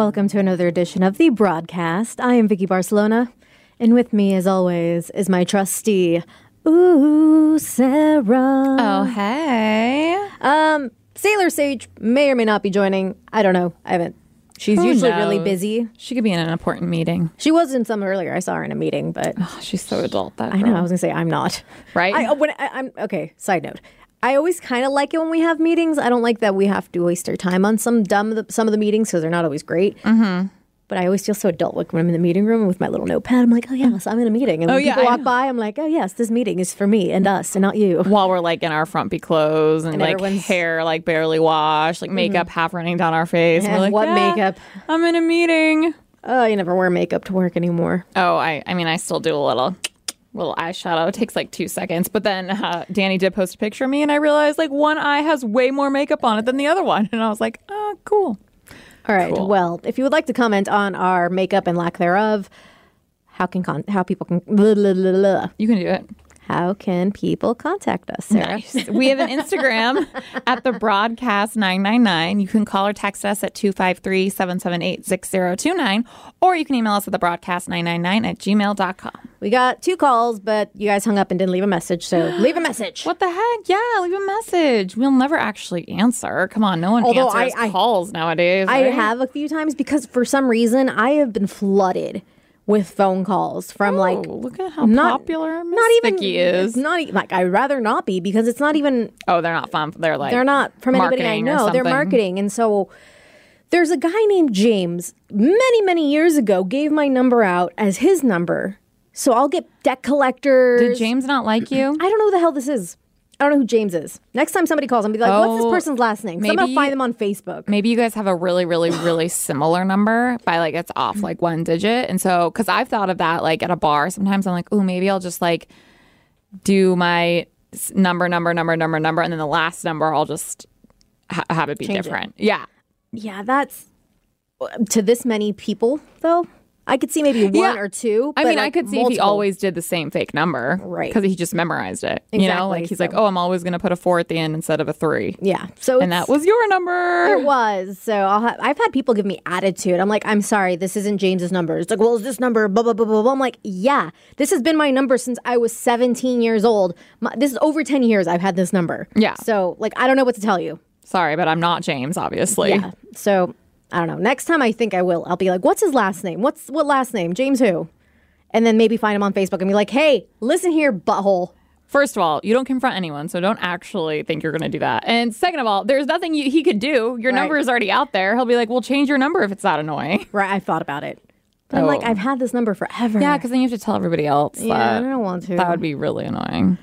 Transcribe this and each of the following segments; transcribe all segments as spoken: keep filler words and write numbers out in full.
welcome to another edition of The Broadcast. I am Vicky Barcelona, and with me, as always, is my trustee, Ooh, Sarah. Oh, hey. Um, Sailor Sage may or may not be joining. I don't know. I haven't. She's Who usually knows? really busy. She could be in an important meeting. She was in some earlier. I saw her in a meeting, but Oh, she's so adult, that I girl. know. I was gonna say I'm not. Right? I, when I, I'm okay. Side note. I always kind of like it when we have meetings. I don't like that we have to waste our time on some dumb some of the meetings because they're not always great. Mm-hmm. But I always feel so adult like when I'm in the meeting room with my little notepad. I'm like, oh yes, I'm in a meeting. And when Oh, yeah, people I walk know. by, I'm like, oh yes, this meeting is for me and us and not you. While we're like in our frumpy clothes and, And like everyone's- hair like barely washed, like makeup half running down our face. And we're like, What yeah, makeup? I'm in a meeting. Oh, you never wear makeup to work anymore. Oh, I, I mean, I still do a little, little eyeshadow. It takes like two seconds. But then uh, Danny did post a picture of me, and I realized like one eye has way more makeup on it than the other one, and I was like, oh, cool. All right. Cool. Well, if you would like to comment on our makeup and lack thereof, how can con- how people can blah, blah, blah, blah. You can do it. How can people contact us, Sarah? Nice. We have an Instagram at the broadcast nine nine nine. You can call or text us at two five three, seven seven eight, six zero two nine, or you can email us at the broadcast nine nine nine at gmail dot com. We got two calls, but you guys hung up and didn't leave a message, so leave a message. What the heck? Yeah, leave a message. We'll never actually answer. Come on, no one Although answers I- I- calls nowadays. I right? have a few times because for some reason I have been flooded with phone calls from Oh, like look at how not- popular Miss not even Vicky is. It's not e- like I'd rather not be because it's not even Oh, they're not fun. They're like they're not from anybody I marketing or know. They're something. marketing, and so there's a guy named James many many years ago gave my number out as his number. So I'll get debt collectors. Did James not like you? I don't know who the hell this is. I don't know who James is. Next time somebody calls, I'll be like, what's this Oh, person's last name? 'Cause I'm going to maybe- find them on Facebook. Maybe you guys have a really, really, really similar number by like it's off like one digit. And so, because I've thought of that like at a bar, sometimes I'm like, oh, maybe I'll just like do my s- number, number, number, number, number, and then the last number I'll just ha- have it be Change it. different. Yeah. Yeah, that's to this many people, though. I could see maybe one Yeah. or two. I but, mean, I like, could see if he multiple. always did the same fake number. Right. Because he just memorized it. You know, Exactly, like he's so- like, oh, I'm always going to put a four at the end instead of a three. Yeah. So And it's- that was your number. It was. So I'll ha- I've had people give me attitude. I'm like, I'm sorry, this isn't James's number. It's like, well, is this number blah, blah, blah, blah, blah. I'm like, yeah, this has been my number since I was seventeen years old. My, this is over ten years I've had this number. Yeah. So, like, I don't know what to tell you. Sorry, but I'm not James, obviously. Yeah. So, I don't know. Next time I think I will, I'll be like, what's his last name? What's what last name? James who? And then maybe find him on Facebook and be like, hey, listen here, butthole. First of all, you don't confront anyone, so don't actually think you're going to do that. And second of all, there's nothing you, he could do. Your Right. number is already out there. He'll be like, well, change your number if it's that annoying. Right. I thought about it. But I'm like, Oh. I've had this number forever. Yeah, because then you have to tell everybody else. Yeah, that, I don't want to. That would be really annoying.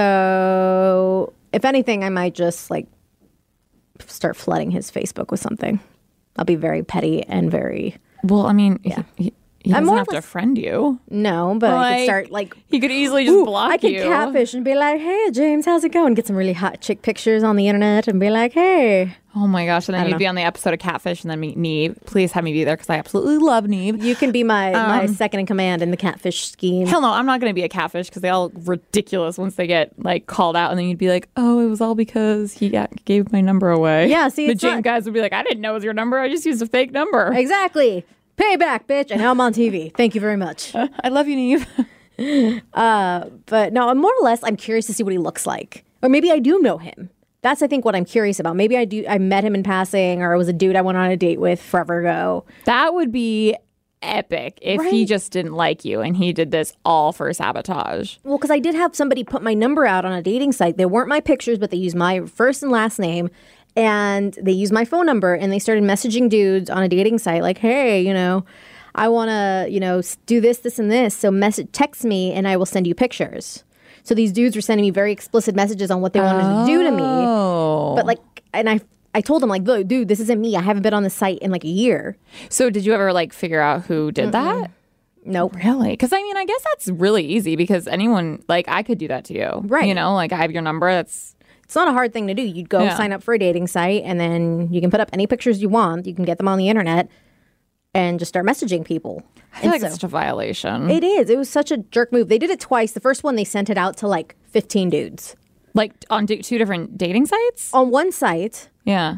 So, if anything, I might just like start flooding his Facebook with something. I'll be very petty and very Well, I mean, Yeah. he, he, he I'm doesn't more have or to less- friend you. no, but I Like, could start like He could easily just ooh, block I could you. catfish and be like, "Hey, James, how's it going?" Get some really hot chick pictures on the internet and be like, "Hey, Oh my gosh. And then don't you'd know. be on the episode of Catfish and then meet Neve. Please have me be there because I absolutely love Neve. you can be my Um, my second in command in the catfish scheme." Hell no, I'm not going to be a catfish because they all ridiculous once they get like called out, and then you'd be like, "Oh, it was all because he got, gave my number away." Yeah, see, the it's James not- guys would be like, "I didn't know it was your number. I just used a fake number." Exactly. Payback, bitch. And now I'm on T V. Thank you very much. I love you, Neve. But no, more or less, I'm curious to see what he looks like, or maybe I do know him. That's I think what I'm curious about. Maybe I do. I met him in passing, or it was a dude I went on a date with forever ago. That would be epic if he Right. just didn't like you and he did this all for sabotage. Well, because I did have somebody put my number out on a dating site. They weren't my pictures, but they used my first and last name, and they used my phone number, and they started messaging dudes on a dating site like, "Hey, you know, I want to, you know, s- do this, this, and this. So message, text me, and I will send you pictures." So these dudes were sending me very explicit messages on what they wanted to do to me. Oh. But like, and I, I told them like, "Look, dude, this isn't me. I haven't been on the site in like a year." So did you ever like figure out who did that? Nope. Really? Because I mean, I guess that's really easy because anyone, like, I could do that to you. Right. You know, like I have your number. That's It's not a hard thing to do. You'd go Yeah. sign up for a dating site, and then you can put up any pictures you want. You can get them on the internet and just start messaging people. I feel And like so- it's such a violation. It is. It was such a jerk move. They did it twice. The first one, they sent it out to like fifteen dudes like on d- two different dating sites. on one site. Yeah.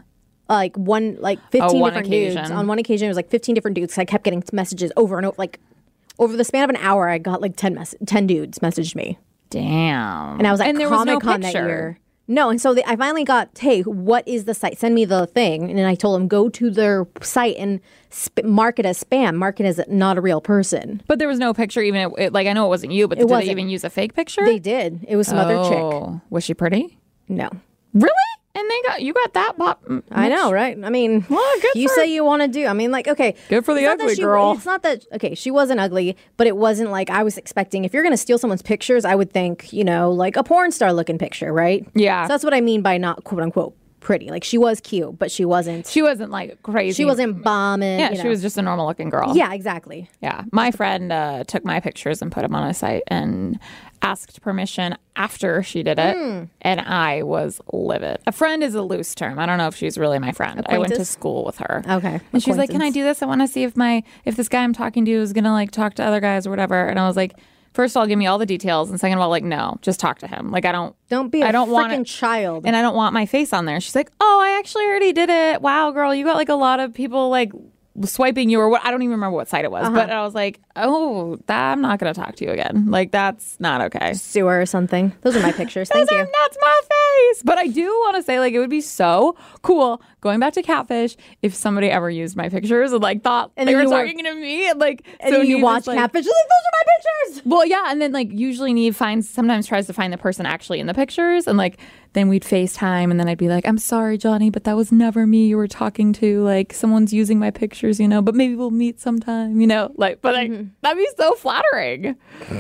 like one like fifteen Oh, one different occasion. dudes. On one occasion, it was like fifteen different dudes. 'Cause I kept getting messages over and over. Like over the span of an hour, I got like ten mess- ten dudes messaged me, Damn. and I was at and there was no Comic Con that picture. year. No, and so they, I finally got, hey, what is the site? Send me the thing, and then I told them go to their site and sp- mark it as spam. Mark it as not a real person. But there was no picture. Even it, it- like I know it wasn't you, but did wasn't. they even use a fake picture? They did. It was some other chick. Oh, was she pretty? No. Really? And they got you got that pop. I know, right? I mean, Well, good you for- say you want to do. I mean, like, okay, Good for the it's not that ugly she- girl. It's not that okay, she wasn't ugly, but it wasn't like I was expecting. If you're gonna steal someone's pictures, I would think, you know, like a porn star looking picture, right? Yeah. So that's what I mean by not quote unquote pretty. Like she was cute, but she wasn't. She wasn't like crazy. She wasn't bombing. Yeah, you she know. was just a normal looking girl. Yeah, exactly. Yeah. My friend uh, took my pictures and put them on a site and asked permission after she did it. Hmm. And I was livid. A friend is a loose term. I don't know if she's really my friend. I went to Acquaintance? school with her. Okay, And she's like, can I acquaintance. do this? I want to see if my, if this guy I'm talking to is going to like talk to other guys or whatever. And I was like, first of all, give me all the details. And second of all, like, no, just talk to him. Like, I don't, Don't be a I don't want freaking it- child. and I don't want my face on there. She's like, oh, I actually already did it. Wow, girl, you got like a lot of people like swiping you or what. I don't even remember what site it was, but I was like, oh, that, I'm not going to talk to you again. Like, that's not okay. Sewer or something. Those are my pictures. Thank Those you. are- That's my face. But I do want to say, like, it would be so cool going back to Catfish if somebody ever used my pictures and like thought And they then were you were- talking to me and like, And so you Neve watch is, like, Catfish. You're like, those are my pictures. Well, yeah, and then like usually Neve finds sometimes tries to find the person actually in the pictures, and like then we'd FaceTime, and then I'd be like, "I'm sorry, Johnny, but that was never me you were talking to. Like someone's using my pictures, you know. But maybe we'll meet sometime, you know. Like, but like Mm-hmm. that'd be so flattering,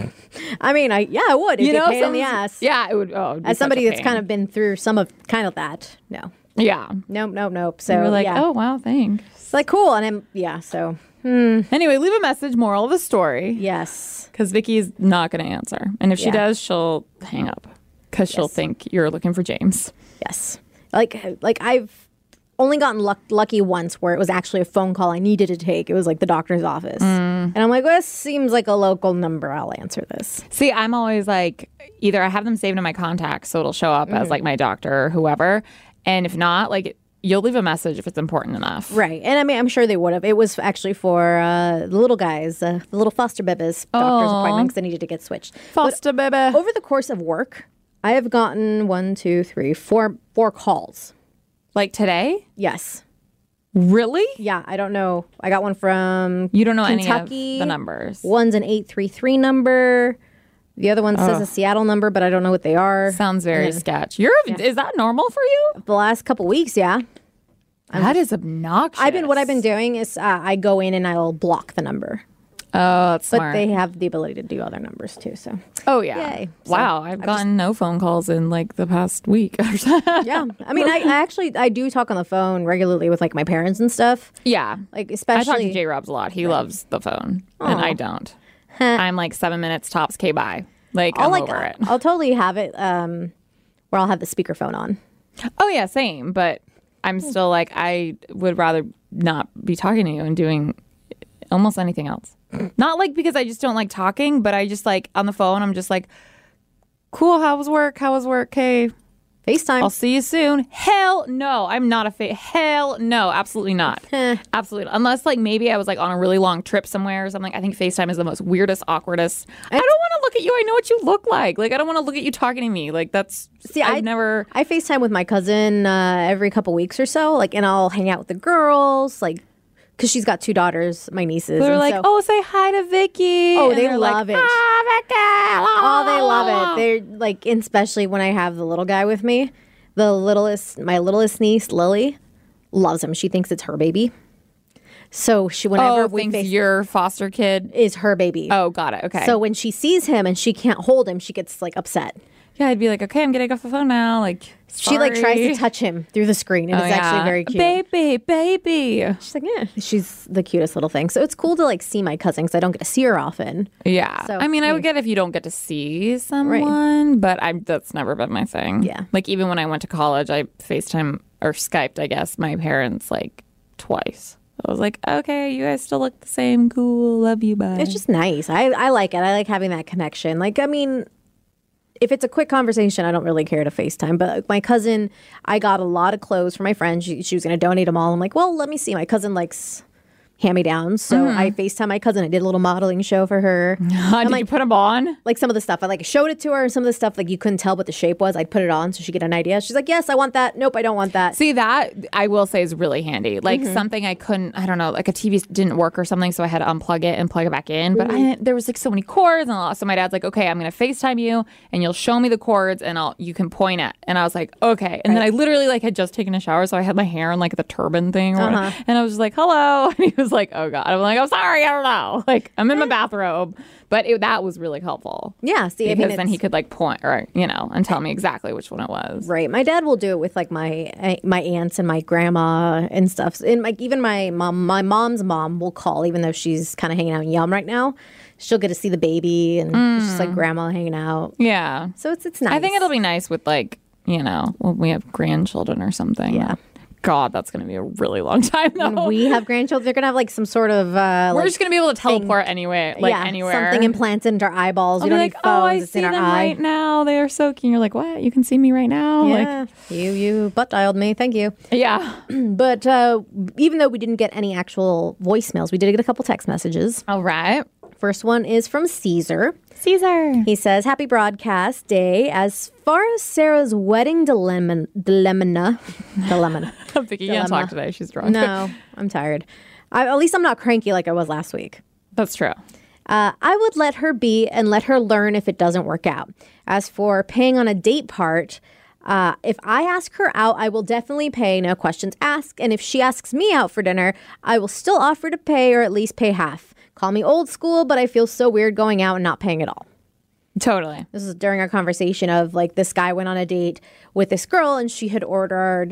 I mean, I yeah, I would. It'd you be know. a pain in the Someone's- ass. Yeah, it would. Oh, it'd be As such somebody a that's pain. kind of been through some of kind of that. No. yeah. Nope, nope, nope. So So we're like, yeah. oh wow, thanks. It's like cool, and I'm yeah. So Anyway, leave a message. Moral of the story. yes, Because Vicky's not going to answer. And if she Yeah. does, she'll hang up because she'll Yes. think you're looking for James. yes. Like like I've only gotten luck- lucky once where it was actually a phone call I needed to take. It was like the doctor's office, and I'm like, well, this seems like a local number. I'll answer this. See, I'm always like, either I have them saved in my contacts so it'll show up as like my doctor or whoever. And if not, like, you'll leave a message if it's important enough. Right, and I mean, I'm sure they would have. It was actually for uh, the little guys, uh, the little foster babies doctor's Aw. appointment because they needed to get switched. Foster baby. Over the course of work, I have gotten one, two, three, four, four calls. Like today? Yes. Really? Yeah, I don't know. I got one from You don't know Kentucky. any of the numbers. One's an eight three three number. The other one says a Seattle number, but I don't know what they are. Sounds very And then sketch. You're Is that normal for you? the last couple weeks, yeah. That is obnoxious. I've been what I've been doing is uh, I go in and I'll block the number, Oh, that's but smart. they have the ability to do other numbers too. So oh, yeah. Yay. So, Wow. I've gotten no phone calls in like the past week. yeah, I mean, I, I actually I do talk on the phone regularly with like my parents and stuff. yeah. Like I especially talk to J Robs a lot. He loves the phone, and I don't. I'm like seven minutes tops. Okay, bye. Like I'll I'm like over it. I'll totally have it um, where I'll have the speakerphone on. Oh yeah, same. But I'm still like I would rather not be talking to you and doing almost anything else. Not like because I just don't like talking, but I just like on the phone. I'm just like, cool. How was work? How was work? Okay, FaceTime. I'll see you soon. Hell no, I'm not a fa- hell no, absolutely not. Absolutely not. Unless like maybe I was like on a really long trip somewhere or something. I think FaceTime is the most weirdest, awkwardest. I don't want to look at you. I know what you look like. Like I don't want to look at you talking to me. Like that's See, I've I never. I FaceTime with my cousin uh, every couple weeks or so, like, and I'll hang out with the girls, like, because she's got two daughters, my nieces. They're and like, so- oh, say hi to Vicky. Oh, And they they're love like, it. Ah, Vicky. oh, they love it. They're like, and especially when I have the little guy with me, the littlest, my littlest niece Lily, loves him. She thinks it's her baby. So she, whenever Oh, we thinks face, your foster kid. is her baby. Oh, got it. Okay. So when she sees him and she can't hold him, she gets like upset. yeah, I'd be like, okay, I'm getting off the phone now. Like, She like tries sorry. to touch him through the screen, and Oh, it's actually yeah. very cute. Baby, baby. She's like, yeah, she's the cutest little thing. So it's cool to like see my cousin because I don't get to see her often. Yeah. So, I mean, I yeah. would get if you don't get to see someone, but I that's never been my thing. Yeah. Like even when I went to college, I FaceTime or Skyped, I guess, my parents like twice. I was like, okay, you guys still look the same. Cool. Love you. Bye. It's just nice. I, I like it. I like having that connection. Like, I mean, if it's a quick conversation, I don't really care to FaceTime. But like, my cousin, I got a lot of clothes for my friend. She, she was going to donate them all. I'm like, well, let me see. My cousin likes hand-me-downs, so mm. I FaceTime my cousin. I did a little modeling show for her. Uh, did like, you put them on? Like some of the stuff, I like showed it to her, and some of the stuff like you couldn't tell what the shape was. I'd put it on so she get an idea. She's like, "Yes, I want that." Nope, I don't want that. See, that I will say is really handy. Like mm-hmm. something I couldn't, I don't know, like a T V didn't work or something, so I had to unplug it and plug it back in. But mm-hmm. I, there was like so many cords, and a lot. So my dad's like, "Okay, I'm gonna FaceTime you, and you'll show me the cords, and I'll you can point at." And I was like, "Okay." And right. then I literally like had just taken a shower, so I had my hair in like the turban thing, or uh-huh. and I was just like, "Hello," and he was like, "Oh God." I'm like, I'm sorry, I don't know. Like, I'm in my bathrobe. But it, that was really helpful. Yeah, see, because I mean, then he could like point or, you know, and tell me exactly which one it was. Right. My dad will do it with like my my aunts and my grandma and stuff. And like even my mom, my mom's mom will call, even though she's kind of hanging out in Yum right now. She'll get to see the baby, and mm. it's just like grandma hanging out. Yeah. So it's it's nice. I think it'll be nice with like, you know, when we have grandchildren or something. Yeah. God, that's going to be a really long time, though. When we have grandchildren, they're going to have, like, some sort of, uh, We're like, just going to be able to teleport thing. anyway, like, yeah, anywhere. something implanted into our eyeballs. I'll we don't like, need phones. oh, I it's see in our them eye. right now. They are so cute. You're like, what? You can see me right now? Yeah. Like, you, you butt dialed me. Thank you. Yeah. But uh, even though we didn't get any actual voicemails, we did get a couple text messages. All right. First one is from Caesar. Caesar. He says, happy broadcast day. As far as Sarah's wedding dilemma, dilemma, dilemma. Vicky can't talk today. She's drunk. No, I'm tired. I, at least I'm not cranky like I was last week. That's true. Uh, I would let her be and let her learn if it doesn't work out. As for paying on a date part, uh, if I ask her out, I will definitely pay, no questions asked. And if she asks me out for dinner, I will still offer to pay or at least pay half. Call me old school, but I feel so weird going out and not paying at all. Totally. This is during our conversation of like this guy went on a date with this girl and she had ordered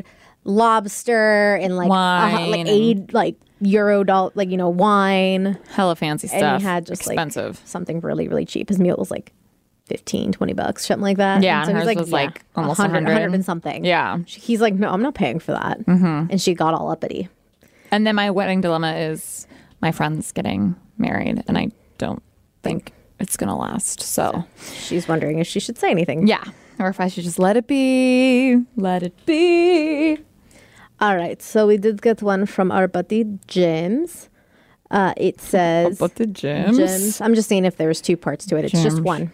lobster and like wine, uh, like eight like euro doll like you know wine, hella fancy stuff. And he had just expensive like something really really cheap. His meal was like fifteen, twenty bucks, something like that. Yeah, and so and he's hers like, was yeah, like almost one hundred, one hundred. one hundred and something. Yeah. He's like, no, I'm not paying for that. Mm-hmm. And she got all uppity. And then my wedding dilemma is my friend's getting married, and I don't think it's going to last. So she's wondering if she should say anything. Yeah. Or if I should just let it be. Let it be. All right. So we did get one from our buddy James. Uh, it says... Our buddy James? James. I'm just seeing if there's two parts to it. It's James. Just one.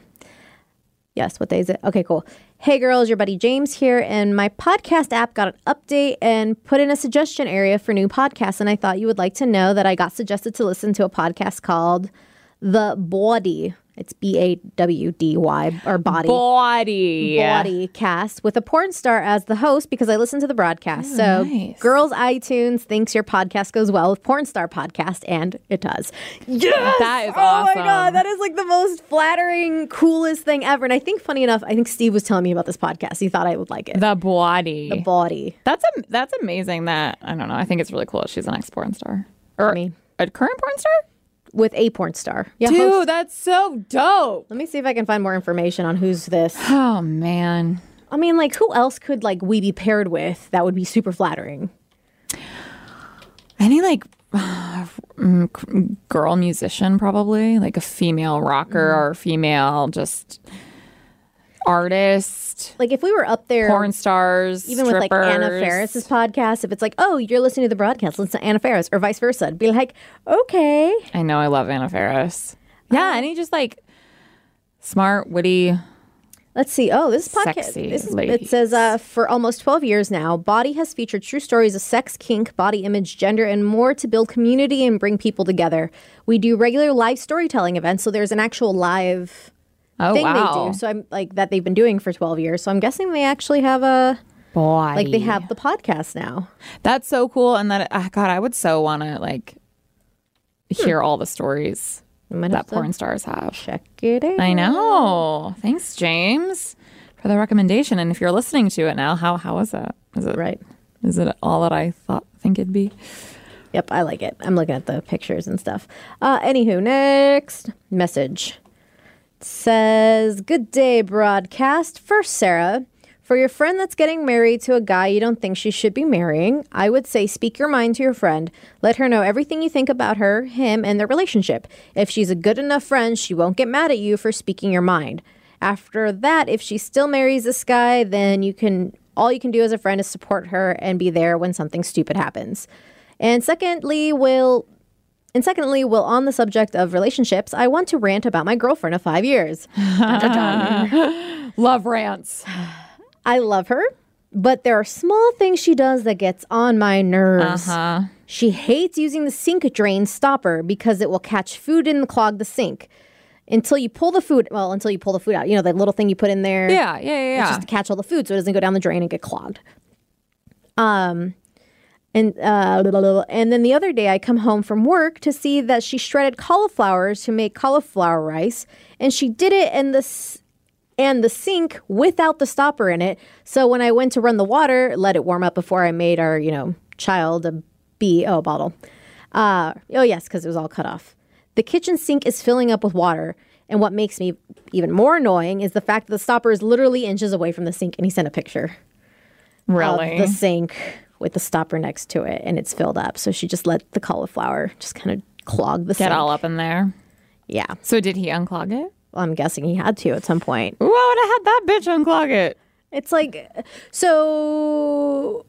Yes. What day is it? Okay, cool. Hey girls, your buddy James here, and my podcast app got an update and put in a suggestion area for new podcasts, and I thought you would like to know that I got suggested to listen to a podcast called The Bawdy. It's B A W D Y, or Body. Bawdy. Bawdy cast with a porn star as the host because I listened to the broadcast. Oh, so, nice. Girls iTunes thinks your podcast goes well with Porn Star Podcast, and it does. Yes! That is oh awesome. Oh my God, that is like the most flattering, coolest thing ever. And I think, funny enough, I think Steve was telling me about this podcast. He thought I would like it. The Bawdy. The Bawdy. That's a, that's amazing that, I don't know, I think it's really cool that she's an ex-porn star. Or I mean, a current porn star? With a porn star. Yeah, Dude, host. That's so dope. Let me see if I can find more information on who's this. Oh, man. I mean, like, who else could, like, we be paired with that would be super flattering? Any, like, girl musician, probably. Like a female rocker mm. or female just artist. Like, if we were up there. Porn stars, even strippers. With, like, Anna Faris's podcast, if it's like, oh, you're listening to the broadcast, listen to Anna Faris, or vice versa. I'd be like, okay. I know, I love Anna Faris. Yeah, um, any just, like, smart, witty... Let's see. Oh, this podcast. This is, it says, uh, for almost twelve years now, Bawdy has featured true stories of sex, kink, body image, gender, and more to build community and bring people together. We do regular live storytelling events, so there's an actual live oh, thing wow. they do. So I'm like that they've been doing for twelve years. So I'm guessing they actually have a boy. Like they have the podcast now. That's so cool. And that uh, God, I would so want to like hear hmm. all the stories that porn stars have. Check it out. I know. Thanks, James, for the recommendation. And if you're listening to it now, how how is it? Is it right? Is it all that I thought think it'd be? Yep, I like it. I'm looking at the pictures and stuff. Uh, anywho, next message it says, "Good day, broadcast. First, Sarah, for your friend that's getting married to a guy you don't think she should be marrying, I would say speak your mind to your friend. Let her know everything you think about her, him, and their relationship. If she's a good enough friend, she won't get mad at you for speaking your mind. After that, if she still marries this guy, then you can all you can do as a friend is support her and be there when something stupid happens. And secondly, will and secondly, will on the subject of relationships, I want to rant about my girlfriend of five years. Love rants. I love her, but there are small things she does that gets on my nerves. Uh-huh. She hates using the sink drain stopper because it will catch food and clog the sink. Until you pull the food, well, until you pull the food out. You know, that little thing you put in there. Yeah, yeah, yeah, It's yeah. just to catch all the food so it doesn't go down the drain and get clogged. Um, and uh, blah, blah, blah. And then the other day I come home from work to see that she shredded cauliflower to make cauliflower rice. And she did it in the, s- and the sink without the stopper in it. So when I went to run the water, let it warm up before I made our, you know, child a B O bottle. Uh, oh, yes, because it was all cut off. The kitchen sink is filling up with water, and what makes me even more annoying is the fact that the stopper is literally inches away from the sink, and he sent a picture Really? of the sink with the stopper next to it, and it's filled up. So she just let the cauliflower just kind of clog the Get sink. all up in there. Yeah. So did he unclog it? Well, I'm guessing he had to at some point. Why would I had that bitch unclog it? It's like, so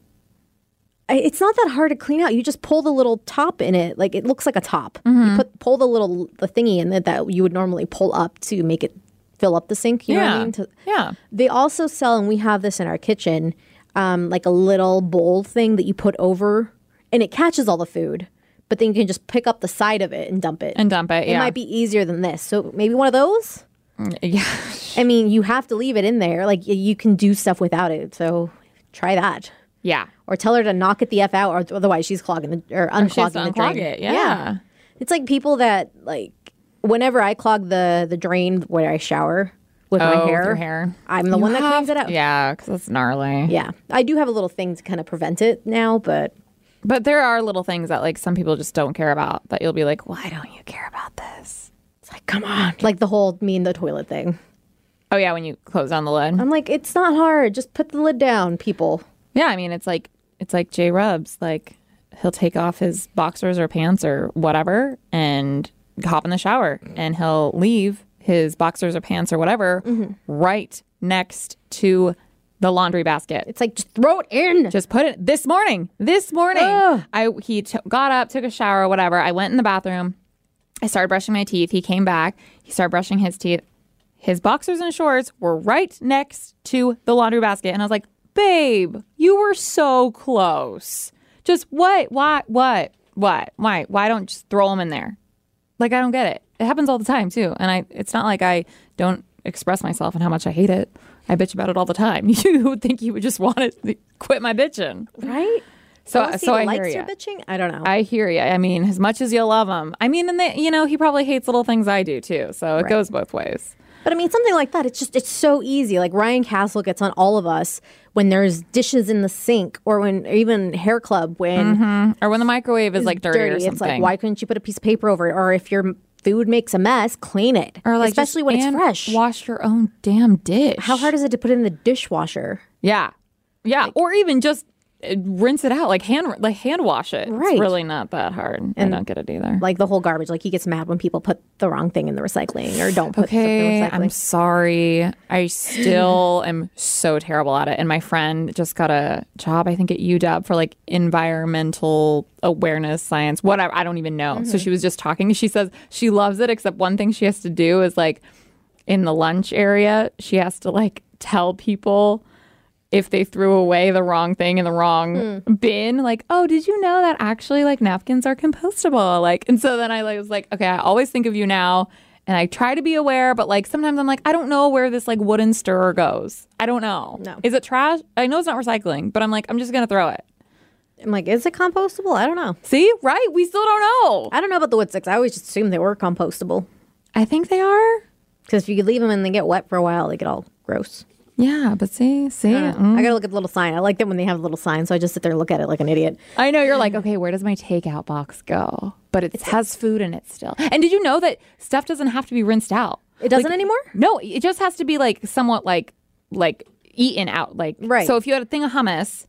I- it's not that hard to clean out. You just pull the little top in it. Like it looks like a top. You put pull the little the thingy in it that you would normally pull up to make it fill up the sink. You know what Yeah. I mean? To, Yeah. They also sell, and we have this in our kitchen, um, like a little bowl thing that you put over, and it catches all the food. But then you can just pick up the side of it and dump it. And dump it, It yeah. might be easier than this. So maybe one of those. Yeah. I mean, you have to leave it in there. Like y- you can do stuff without it. So try that. Yeah. Or tell her to knock it the F out, or otherwise she's clogging the, or unclogging She has to the unclog drain. it. Yeah. It's like people that like whenever I clog the the drain where I shower with Oh, my with hair, your hair. I'm the You one that have- cleans it out. Yeah, because it's gnarly. Yeah. I do have a little thing to kind of prevent it now, but But there are little things that like some people just don't care about that you'll be like, why don't you care about this? it's like, come on. Like the whole me and the toilet thing. Oh yeah, when you close down the lid. I'm like, it's not hard. Just put the lid down, people. Yeah, I mean it's like it's like J Rubs. Like he'll take off his boxers or pants or whatever and hop in the shower and he'll leave his boxers or pants or whatever right next to the laundry basket. It's like, just throw it in. Just put it this morning. This morning, Ugh. I he t- got up, took a shower, whatever. I went in the bathroom. I started brushing my teeth. He came back. He started brushing his teeth. His boxers and shorts were right next to the laundry basket, and I was like, "Babe, you were so close. Just what? Why? What? What? Why? Why don't just throw them in there? Like I don't get it. It happens all the time too, and I. It's not like I don't express myself and how much I hate it. I bitch about it all the time. You would think you would just want to quit my bitching. Right? So, Unless he so I likes hear your you. bitching? I don't know. I hear you. I mean, as much as you love him, I mean, and they, you know, he probably hates little things I do too. So it Right. goes both ways. But I mean, something like that, it's just, it's so easy. Like Ryan Castle gets on all of us when there's dishes in the sink, or when, or even Hair Club, when Or when the microwave is like dirty, or something. It's like, why couldn't you put a piece of paper over it? Or if your food makes a mess, clean it. Or like especially just- when it's and fresh. Wash your own damn dish. How hard is it to put it in the dishwasher? Yeah, yeah. or even just uh, rinse it out, like hand like hand wash it. Right. It's really not that hard. I don't get it either. Like the whole garbage. Like he gets mad when people put the wrong thing in the recycling or don't put Okay, stuff in the I'm recycling. sorry. I still am so terrible at it. And my friend just got a job, I think, at U W for like environmental awareness science, whatever. I don't even know. So she was just talking. She says she loves it, except one thing she has to do is like in the lunch area, she has to like tell people if they threw away the wrong thing in the wrong bin, like, oh, did you know that actually like napkins are compostable? Like, and so then I like, was like, okay, I always think of you now. And I try to be aware, but like sometimes I'm like, I don't know where this like wooden stirrer goes. I don't know. No. Is it trash? I know it's not recycling, but I'm like, I'm just going to throw it. I'm like, is it compostable? I don't know. See, right? We still don't know. I don't know about the wood sticks. I always just assumed they were compostable. I think they are. Because if you leave them and they get wet for a while, they get all gross. Yeah, but see, see, I, mm. I gotta look at the little sign. I like them when they have a little sign, so I just sit there and look at it like an idiot. I know you're like, okay, where does my takeout box go? But it has food in it still. And did you know that stuff doesn't have to be rinsed out? It doesn't Like, anymore? No, it just has to be like somewhat like like eaten out. Like Right. So if you had a thing of hummus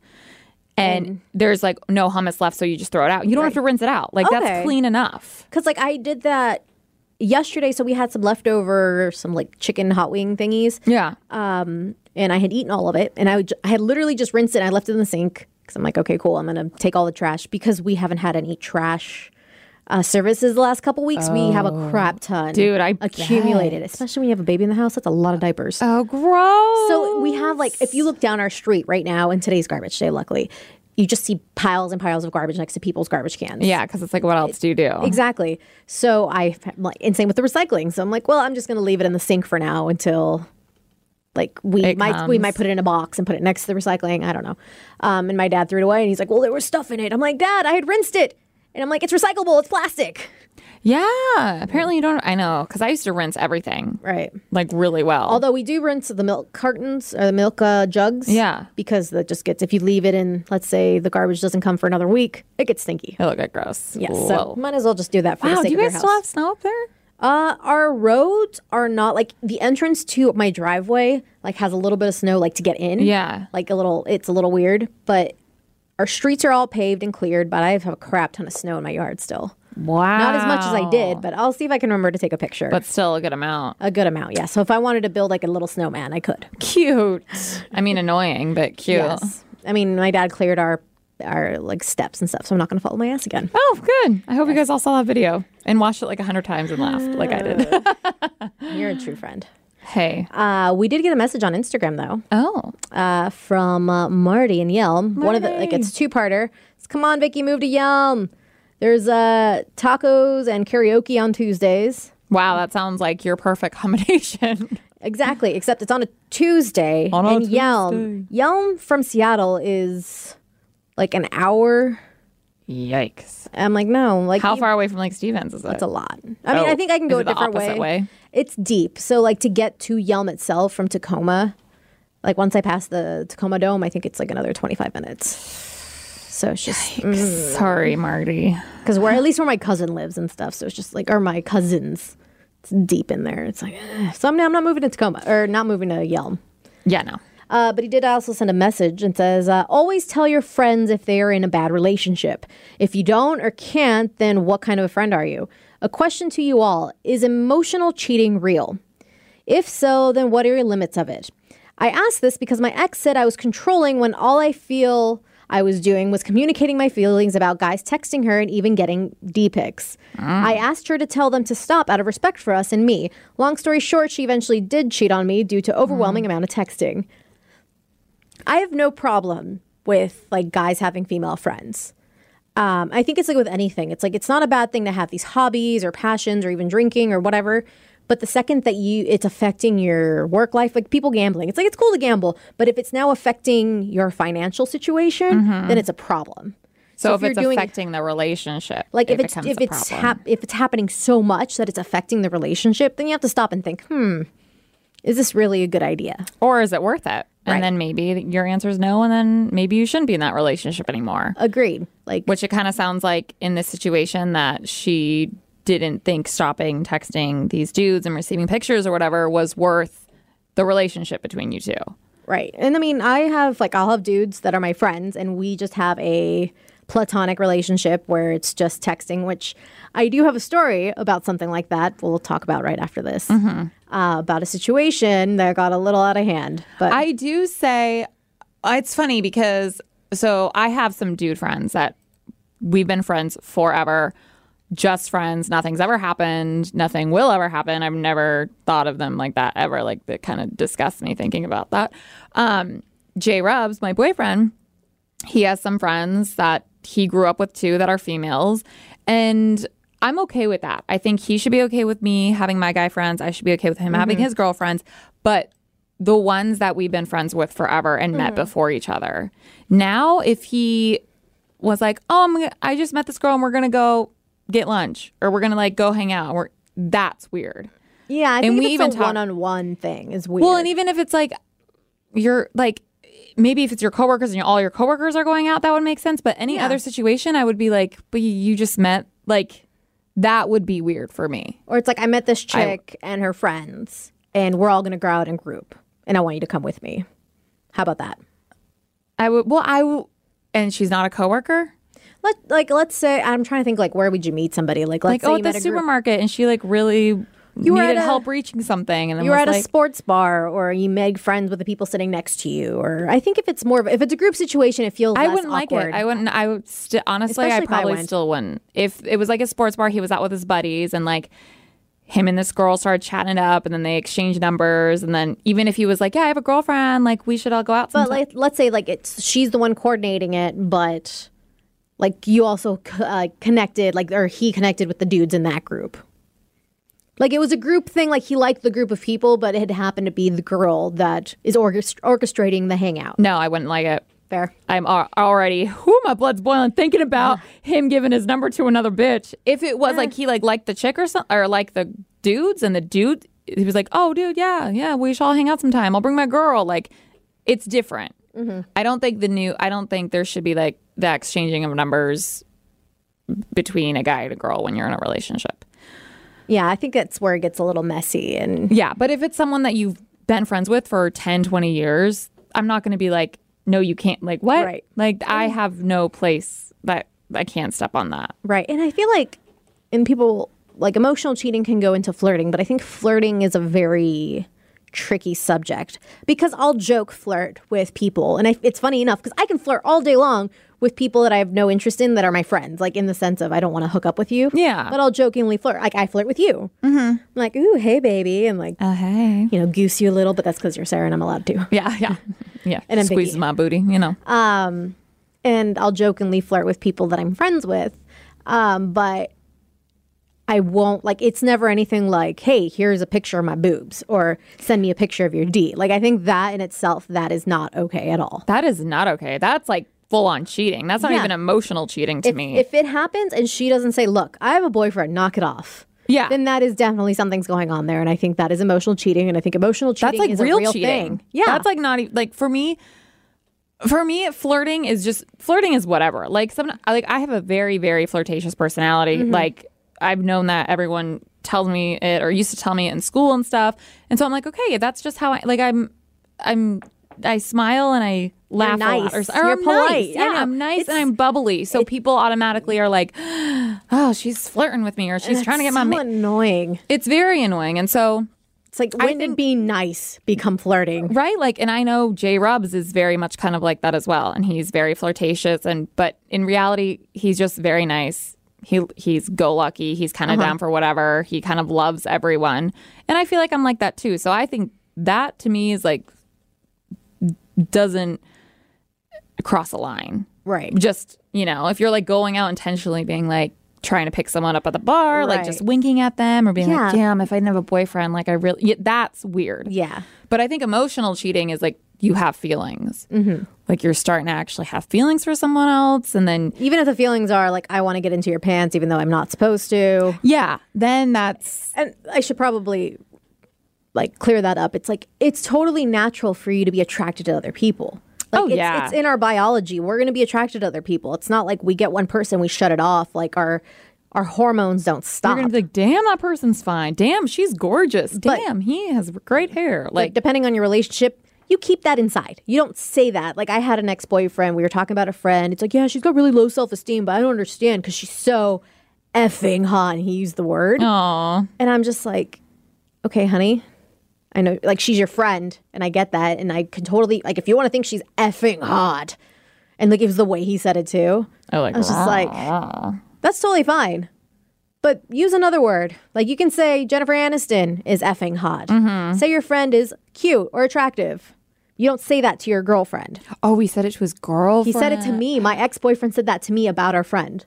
and there's like no hummus left, so you just throw it out. You don't have to rinse it out. Like Okay. that's clean enough. Because like I did that yesterday, so we had some leftover, some like chicken hot wing thingies. Yeah. Um, and I had eaten all of it, and I, would, I had literally just rinsed it. And I left it in the sink because I'm like, okay, cool. I'm gonna take all the trash because we haven't had any trash uh, services the last couple weeks. Oh, we have a crap ton, dude. I accumulated, bet. Especially when you have a baby in the house. That's a lot of diapers. Oh, gross. So we have like, if you look down our street right now, and today's garbage day, luckily, you just see piles and piles of garbage next to people's garbage cans. Yeah, because it's like, what else do you do? Exactly. So I like, and same with the recycling. So I'm like, well, I'm just going to leave it in the sink for now until, like, we It might comes. we might put it in a box and put it next to the recycling. I don't know. Um, and my dad threw it away, and he's like, well, there was stuff in it. I'm like, Dad, I had rinsed it, and I'm like, it's recyclable. It's plastic. Yeah. Apparently you don't. I know, because I used to rinse everything. Right. Like really well. Although we do rinse the milk cartons or the milk uh, jugs. Yeah. Because that just gets, if you leave it in, let's say the garbage doesn't come for another week, it gets stinky. It'll get gross. Yes. Whoa. So might as well just do that for the Wow, sake do you of your guys house. still have snow up there? Uh, our roads are not like the entrance to my driveway, like has a little bit of snow, like to get in. Yeah. Like a little, it's a little weird, but our streets are all paved and cleared, but I have a crap ton of snow in my yard still. Wow. Not as much as I did, but I'll see if I can remember to take a picture. But still a good amount. A good amount, yeah. So if I wanted to build like a little snowman, I could. Cute. I mean, annoying, but cute. Yes. I mean, my dad cleared our our like steps and stuff, so I'm not going to follow my ass again. Oh, good. I hope you guys all saw that video and watched it like a hundred times and laughed like I did. You're a true friend. Hey. Uh, we did get a message on Instagram though. Oh. Uh, from uh, Marty and Yelm. One of the like it's two parter. It's come on, Vicky, move to Yelm. There's uh tacos and karaoke on Tuesdays. Wow, that sounds like your perfect combination. Exactly, except it's on a Tuesday. On a and Yelm, Yelm from Seattle is like an hour. Yikes. I'm like, no, like How you- far away from Lake Stevens is it? That's a lot. I mean, Oh, I think I can go is a it the different way. opposite way? It's deep. So like to get to Yelm itself from Tacoma, like once I pass the Tacoma Dome, I think it's like another twenty-five minutes. So it's just Sorry, Marty. because where at least where my cousin lives and stuff. So it's just like, or my cousins, it's deep in there. It's like, eh. So I'm, I'm not moving to Tacoma or not moving to Yelm. Yeah, no. Uh, but he did also send a message and says, uh, always tell your friends if they are in a bad relationship. If you don't or can't, then what kind of a friend are you? A question to you all, is emotional cheating real? If so, then what are your limits of it? I asked this because my ex said I was controlling when all I feel I was doing was communicating my feelings about guys texting her and even getting D-pics. I asked her to tell them to stop out of respect for us and me. Long story short, she eventually did cheat on me due to overwhelming amount of texting. I have no problem with like guys having female friends. Um, I think it's like with anything. It's like it's not a bad thing to have these hobbies or passions or even drinking or whatever. But the second that you it's affecting your work life, like people gambling, it's like it's cool to gamble, but if it's now affecting your financial situation, then it's a problem. So, if, you're it's doing- affecting the relationship, Like if it it's becomes if a it's problem. hap- if it's happening so much that it's affecting the relationship, then you have to stop and think, hmm, is this really a good idea? Or is it worth it? And Right. then maybe your answer is no, and then maybe you shouldn't be in that relationship anymore. Agreed. Like Which it kind of sounds like in this situation that she didn't think stopping texting these dudes and receiving pictures or whatever was worth the relationship between you two. right. And I mean, I have like I'll have dudes that are my friends, and we just have a platonic relationship where it's just texting. Which I do have a story about something like that. We'll talk about right after this uh, about a situation that got a little out of hand. But I do say it's funny because so I have some dude friends that we've been friends forever, just friends. Nothing's ever happened. Nothing will ever happen. I've never thought of them like that ever. Like that kind of disgusts me thinking about that. Um, Jay Rubs, my boyfriend, he has some friends that he grew up with too that are females, and I'm okay with that. I think he should be okay with me having my guy friends. I should be okay with him having his girlfriends. But the ones that we've been friends with forever and met before each other, now if he was like, oh, I'm gonna, I just met this girl and we're gonna go get lunch or we're gonna like go hang out, we're, that's weird. yeah, I and think we if it's even a talk- one-on-one thing is weird. Well, and even if it's like you're like maybe if it's your coworkers and all your coworkers are going out, that would make sense. But any Yeah. other situation, I would be like, but you just met, like that would be weird for me. Or it's like I met this chick and her friends, and we're all going to go out in group, and I want you to come with me. How about that? I would, well, I would, and she's not a coworker. Let, like, let's say, I'm trying to think, like, where would you meet somebody? Like, let's Like, say oh, you at the met a group- supermarket, and she like really You were needed at a- help reaching something, and then you were was at a like, sports bar, or you made friends with the people sitting next to you, or I think if it's more of if it's a group situation, it feels I less wouldn't like awkward. it. I wouldn't. I would st- honestly. Especially I if I probably went. still wouldn't. If it was like a sports bar, he was out with his buddies, and like him and this girl started chatting it up, and then they exchanged numbers, and then even if he was like, "Yeah, I have a girlfriend. Like, we should all go out." But sometime." like, let's say like it's she's the one coordinating it, but like you also uh, connected, like or he connected with the dudes in that group. Like it was a group thing. Like he liked the group of people, but it had happened to be the girl that is orchest- orchestrating the hangout. no, I wouldn't like it. Fair. I'm al- already, whoo, my blood's boiling thinking about him giving his number to another bitch. If it was like he like liked the chick or something, or like the dudes, and the dude, he was like, oh, dude, yeah, yeah, we should all hang out sometime. I'll bring my girl. Like, it's different. I don't think the new, I don't think there should be like the exchanging of numbers between a guy and a girl when you're in a relationship. Yeah, I think that's where it gets a little messy. And Yeah, but if it's someone that you've been friends with for ten, twenty years, I'm not going to be like, no, you can't. Like, what? Right. Like, I have no place that I can't step on that. right, and I feel like, and people like emotional cheating can go into flirting, but I think flirting is a very tricky subject because I'll joke flirt with people, and I, it's funny enough because I can flirt all day long with people that I have no interest in that are my friends, like in the sense of I don't want to hook up with you. Yeah. But I'll jokingly flirt. Like I flirt with you. Mm-hmm. I'm like, ooh, hey, baby. And like, Oh, hey. you know, goose you a little, but that's because you're Sarah and I'm allowed to. Yeah, yeah. Yeah. And I'm squeezes Vicky. my booty, you know. Um, and I'll jokingly flirt with people that I'm friends with. Um, but I won't, like, it's never anything like, hey, here's a picture of my boobs or send me a picture of your D. Like, I think that in itself, that is not okay at all. That is not okay. That's like full on cheating. That's not Yeah. even emotional cheating to If, me. if it happens and she doesn't say, look, I have a boyfriend, knock it off. yeah. Then that is definitely something's going on there. And I think that is emotional cheating. And I think emotional cheating That's like is real, a real cheating. thing. Yeah. That's like not e- like for me. For me, flirting is just flirting is whatever. Like some like I have a very very flirtatious personality. Mm-hmm. Like I've known that everyone tells me it or used to tell me it in school and stuff. And so I'm like, okay, that's just how I like. I'm I'm I smile and I laugh nice. a lot. Or, or You're I'm polite. nice. Yeah, I know. I'm nice It's- and I'm bubbly. So people automatically are like, oh, she's flirting with me or she's trying to get my. so Ma-. annoying. It's very annoying. And so. It's like, I when did think- being nice become flirting? Right, like, and I know Jay Rubs is very much kind of like that as well, and he's very flirtatious, and but in reality, he's just very nice. He he's go lucky. He's kind of down for whatever. He kind of loves everyone, and I feel like I'm like that too. So I think that to me is like doesn't cross a line. Right. Just you know, if you're like going out intentionally being like trying to pick someone up at the bar, like Right. just winking at them or being Yeah. like, damn, if I didn't have a boyfriend, like I really, yeah, that's weird. Yeah. But I think emotional cheating is like you have feelings. Mm-hmm. Like you're starting to actually have feelings for someone else. And then, Even if the feelings are like, I want to get into your pants, even though I'm not supposed to. yeah, then that's, And I should probably like clear that up. It's like, it's totally natural for you to be attracted to other people. Like, Oh, it's, yeah. it's in our biology. We're going to be attracted to other people. It's not like we get one person, we shut it off. Like our our hormones don't you're stop. going to be like, damn, that person's fine. Damn, she's gorgeous. But- Damn, he has great hair. Like, Like, depending on your relationship, you keep that inside. You don't say that. Like, I had an ex-boyfriend. We were talking about a friend. It's like, yeah, she's got really low self-esteem, but I don't understand because she's so effing hot. And he used the word. aw, And I'm just like, okay, honey, I know, like, she's your friend, and I get that. And I can totally, like, if you want to think she's effing hot, and like, it was the way he said it too. I like, I was just like, that's totally fine. But use another word. Like, you can say Jennifer Aniston is effing hot. Mm-hmm. Say your friend is cute or attractive. You don't say that to your girlfriend. oh, he said it to his girlfriend. He said it to me. My ex-boyfriend said that to me about our friend.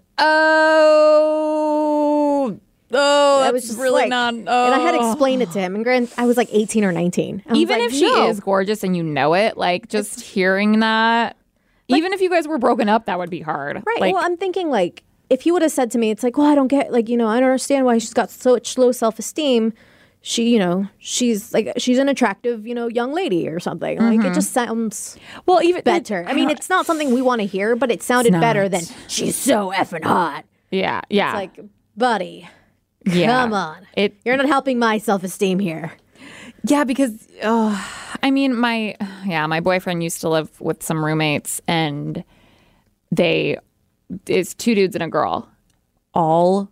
Oh, oh, I that's was just really like, not. and I had to oh. explain it to him. And grand, I was like eighteen or nineteen. I was Even like, if she no. is gorgeous and you know it, like just hearing that, even if you guys were broken up, that would be hard. Right. Like, well, I'm thinking like, if he would have said to me, it's like, well, I don't get, like, you know, I don't understand why she's got such low self-esteem. She, you know, she's like, she's an attractive, you know, young lady or something. Like, it just sounds well, even better. I mean, it's not something we want to hear, but it sounded not. better than she's so effing hot. yeah, yeah, It's like, buddy, yeah. come on. It, You're not helping my self-esteem here. yeah, because uh, I mean, my yeah, my boyfriend used to live with some roommates, and they it's two dudes and a girl, all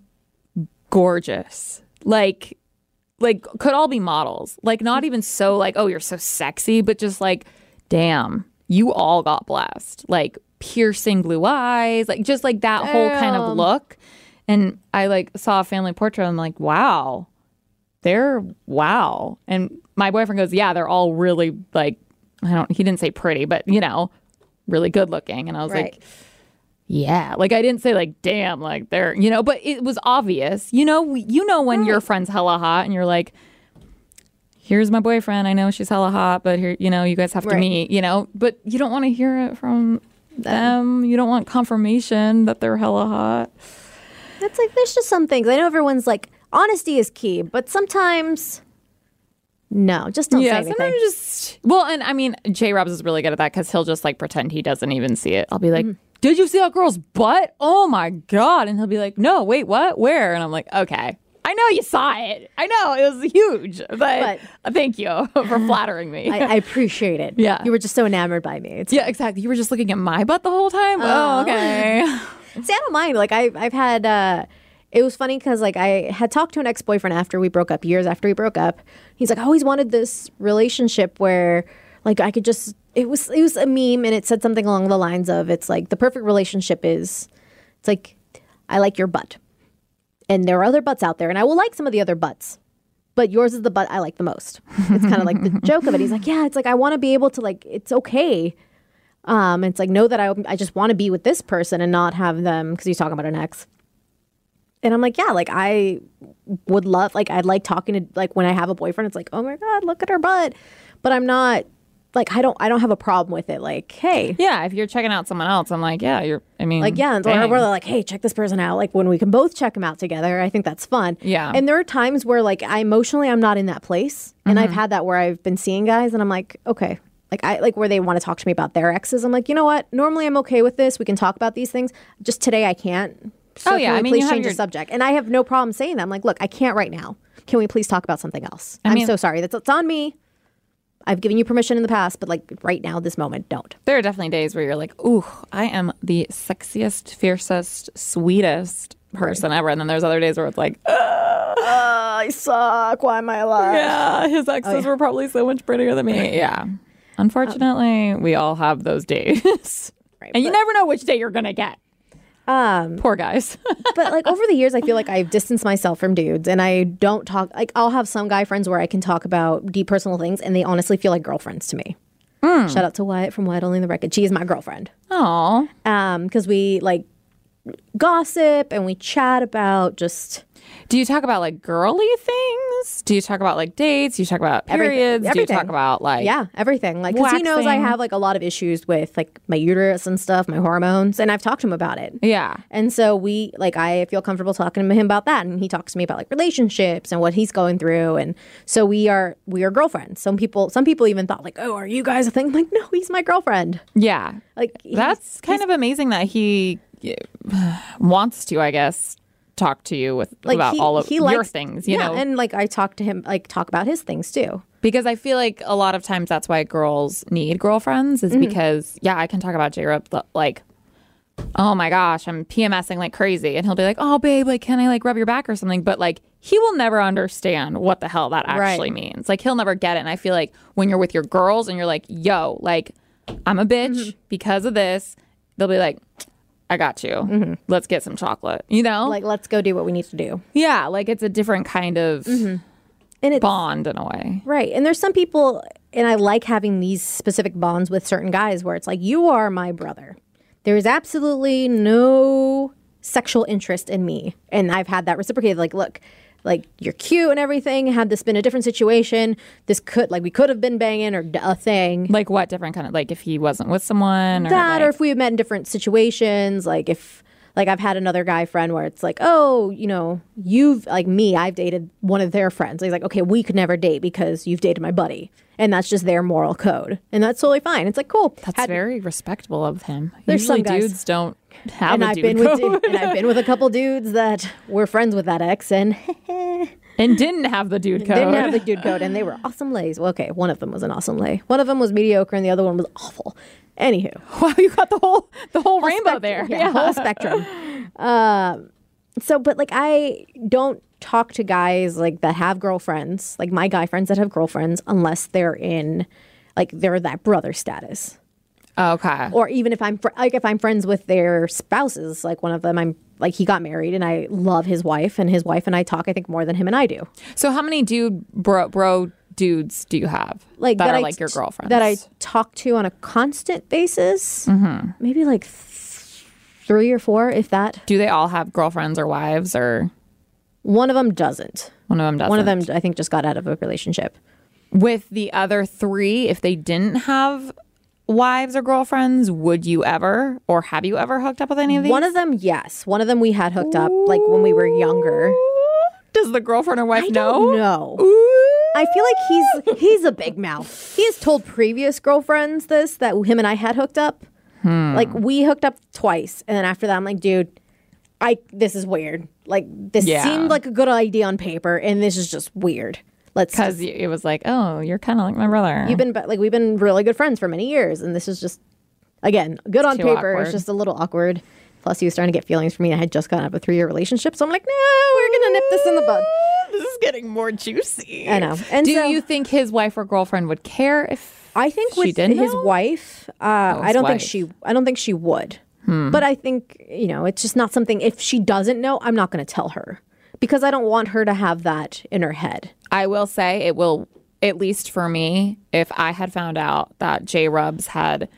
gorgeous, like like could all be models, like not even so like, oh, you're so sexy, but just like, damn, you all got blessed, like piercing blue eyes, like just like that whole kind of Damn. look. And I like saw a family portrait. I'm like, wow, they're wow. And my boyfriend goes, yeah, they're all really like, I don't, he didn't say pretty, but you know, really good looking. And I was Right. like, yeah, like I didn't say like, damn, like they're, you know, but it was obvious, you know, you know, when your friend's hella hot and you're like, here's my boyfriend. I know she's hella hot, but here, you know, you guys have to Right. meet, you know, but you don't want to hear it from them. You don't want confirmation that they're hella hot. It's like, there's just some things. I know everyone's like, honesty is key, but sometimes, no, just don't Yeah, say anything. sometimes just, well, and I mean, J Robs is really good at that because he'll just like pretend he doesn't even see it. I'll be like, Mm-hmm. did you see that girl's butt? Oh my God. And he'll be like, no, wait, what? Where? And I'm like, okay. I know you saw it. I know it was huge, but, But- thank you for flattering me. I, I appreciate it. Yeah. You were just so enamored by me. It's, yeah, exactly. You were just looking at my butt the whole time? Oh, okay. see, I don't mind. Like, I, I've had, uh, it was funny because, like, I had talked to an ex-boyfriend after we broke up, years after we broke up. He's like, I always wanted this relationship where, like, I could just, it was, it was a meme and it said something along the lines of, it's like, the perfect relationship is, it's like, I like your butt. And there are other butts out there, and I will like some of the other butts, but yours is the butt I like the most. It's kind of like the joke of it. He's like, yeah, it's like, I want to be able to, like, it's okay. Um, it's like, know that I, I just want to be with this person and not have them, because he's talking about an ex. And I'm like, yeah, like, I would love, like, I'd like talking to, like, when I have a boyfriend, it's like, oh my God, look at her butt. But I'm not, like, I don't, I don't have a problem with it. Like, hey. Yeah, if you're checking out someone else, I'm like, yeah, you're, I mean. Like, yeah, and so dang. we're like, hey, check this person out. Like, when we can both check them out together, I think that's fun. Yeah. And there are times where, like, I emotionally, I'm not in that place. And I've had that where I've been seeing guys and I'm like, okay. Like, I like where they want to talk to me about their exes. I'm like, you know what? Normally I'm okay with this. We can talk about these things. Just today I can't. So Oh, yeah. Can we I mean, please you have change your- the subject? And I have no problem saying that. I'm like, look, I can't right now. Can we please talk about something else? I I'm mean- so sorry. That's it's on me. I've given you permission in the past, but like right now, this moment, don't. There are definitely days where you're like, ooh, I am the sexiest, fiercest, sweetest person ever. And then there's other days where it's like, I suck. Why am I alive? yeah, his exes were probably so much prettier than me. Yeah. Unfortunately, we all have those days. Right, and you but- never know which day you're going to get. Um, Poor guys. but like over the years, I feel like I've distanced myself from dudes, and I don't talk. Like I'll have some guy friends where I can talk about deep personal things, and they honestly feel like girlfriends to me. Shout out to Wyatt from Wyatt Only in the Record. She is my girlfriend. Aw. Um, because we like gossip and we chat about just Do you talk about like girly things? Do you talk about like dates? Do you talk about Everything. periods? Do you Everything. talk about like yeah, everything. Like, because he knows I Waxing. have like a lot of issues with like my uterus and stuff, my hormones, and I've talked to him about it. Yeah. And so we, like, I feel comfortable talking to him about that. And he talks to me about like relationships and what he's going through. And so we are, we are girlfriends. Some people, some people even thought like, oh, are you guys a thing? I'm like, no, he's my girlfriend. Yeah. Like, he's- That's kind of amazing that he uh, wants to, I guess, talk to you with like about he, all of he your likes, things, you yeah, know. and like I talk to him, like talk about his things too. Because I feel like a lot of times that's why girls need girlfriends is Mm-hmm. because, yeah, I can talk about J-Rub, like, oh my gosh, I'm PMSing like crazy. And he'll be like, oh, babe, like, can I like rub your back or something? But like, he will never understand what the hell that actually Right. means. Like, he'll never get it. And I feel like when you're with your girls and you're like, yo, like, I'm a bitch Mm-hmm. because of this, they'll be like, I got you. Let's get some chocolate, you know? Mm-hmm. Like, let's go do what we need to do. yeah, like it's a different kind of Mm-hmm. And it's bond in a way. right. And there's some people, and I like having these specific bonds with certain guys where it's like, you are my brother. There is absolutely no sexual interest in me. And I've had that reciprocated. Like, look, like you're cute and everything. Had this been a different situation, this could, like, we could have been banging or d- a thing. Like what different kind of, like if he wasn't with someone or That, like, or if we had met in different situations, like if, like I've had another guy friend where it's like, oh, you know, you've, like me, I've dated one of their friends. He's like, okay, we could never date because you've dated my buddy. And that's just their moral code. And that's totally fine. It's like, cool. That's Had- very respectable of him. There's Usually some guys- dudes don't have and a I've dude been with code. du- and I've been with a couple dudes that were friends with that ex and and didn't have the dude code. didn't have the dude code, and they were awesome lays. Well, okay, one of them was an awesome lay. One of them was mediocre, and the other one was awful. Anywho, Wow, you got the whole the whole, whole rainbow spec- there. Yeah, whole spectrum. Um, so, but like I don't talk to guys like that have girlfriends, like my guy friends that have girlfriends, unless they're in like they're that brother status. Okay. Or even if I'm fr- like if I'm friends with their spouses, like one of them, I'm like he got married and I love his wife, and his wife and I talk I think more than him and I do. So how many dude bro bro dudes do you have Like that, that are I like your t- girlfriends? that I talk to on a constant basis. Mm-hmm. Maybe like th- three or four, if that. Do they all have girlfriends or wives, or One of them doesn't. one of them doesn't? One of them I think just got out of a relationship. With the other three, if they didn't have wives or girlfriends, would you ever, or have you ever hooked up with any of these? One of them, yes. One of them we had hooked up like when we were younger. Does the girlfriend or wife I know? don't know. Ooh. I feel like he's he's a big mouth. He has told previous girlfriends this, that him and I had hooked up. Hmm. Like we hooked up twice, and then after that, I'm like, dude, I this is weird. Like this Yeah. seemed like a good idea on paper, and this is just weird. Let's Because just, it was like, oh, you're kind of like my brother. you've been like we've been really good friends for many years, and this is just again good on too paper. awkward. It's just a little awkward. Plus, he was starting to get feelings for me. I had just gotten out of a three year relationship, so I'm like, no, we're gonna nip this in the bud. This is getting more juicy. I know. And Do so, you think his wife or girlfriend would care if I think she with didn't his know? wife, uh, I his don't wife. think she. I don't think she would. But I think you know, it's just not something. If she doesn't know, I'm not going to tell her because I don't want her to have that in her head. I will say it will, at least for me, if I had found out that J Rubs had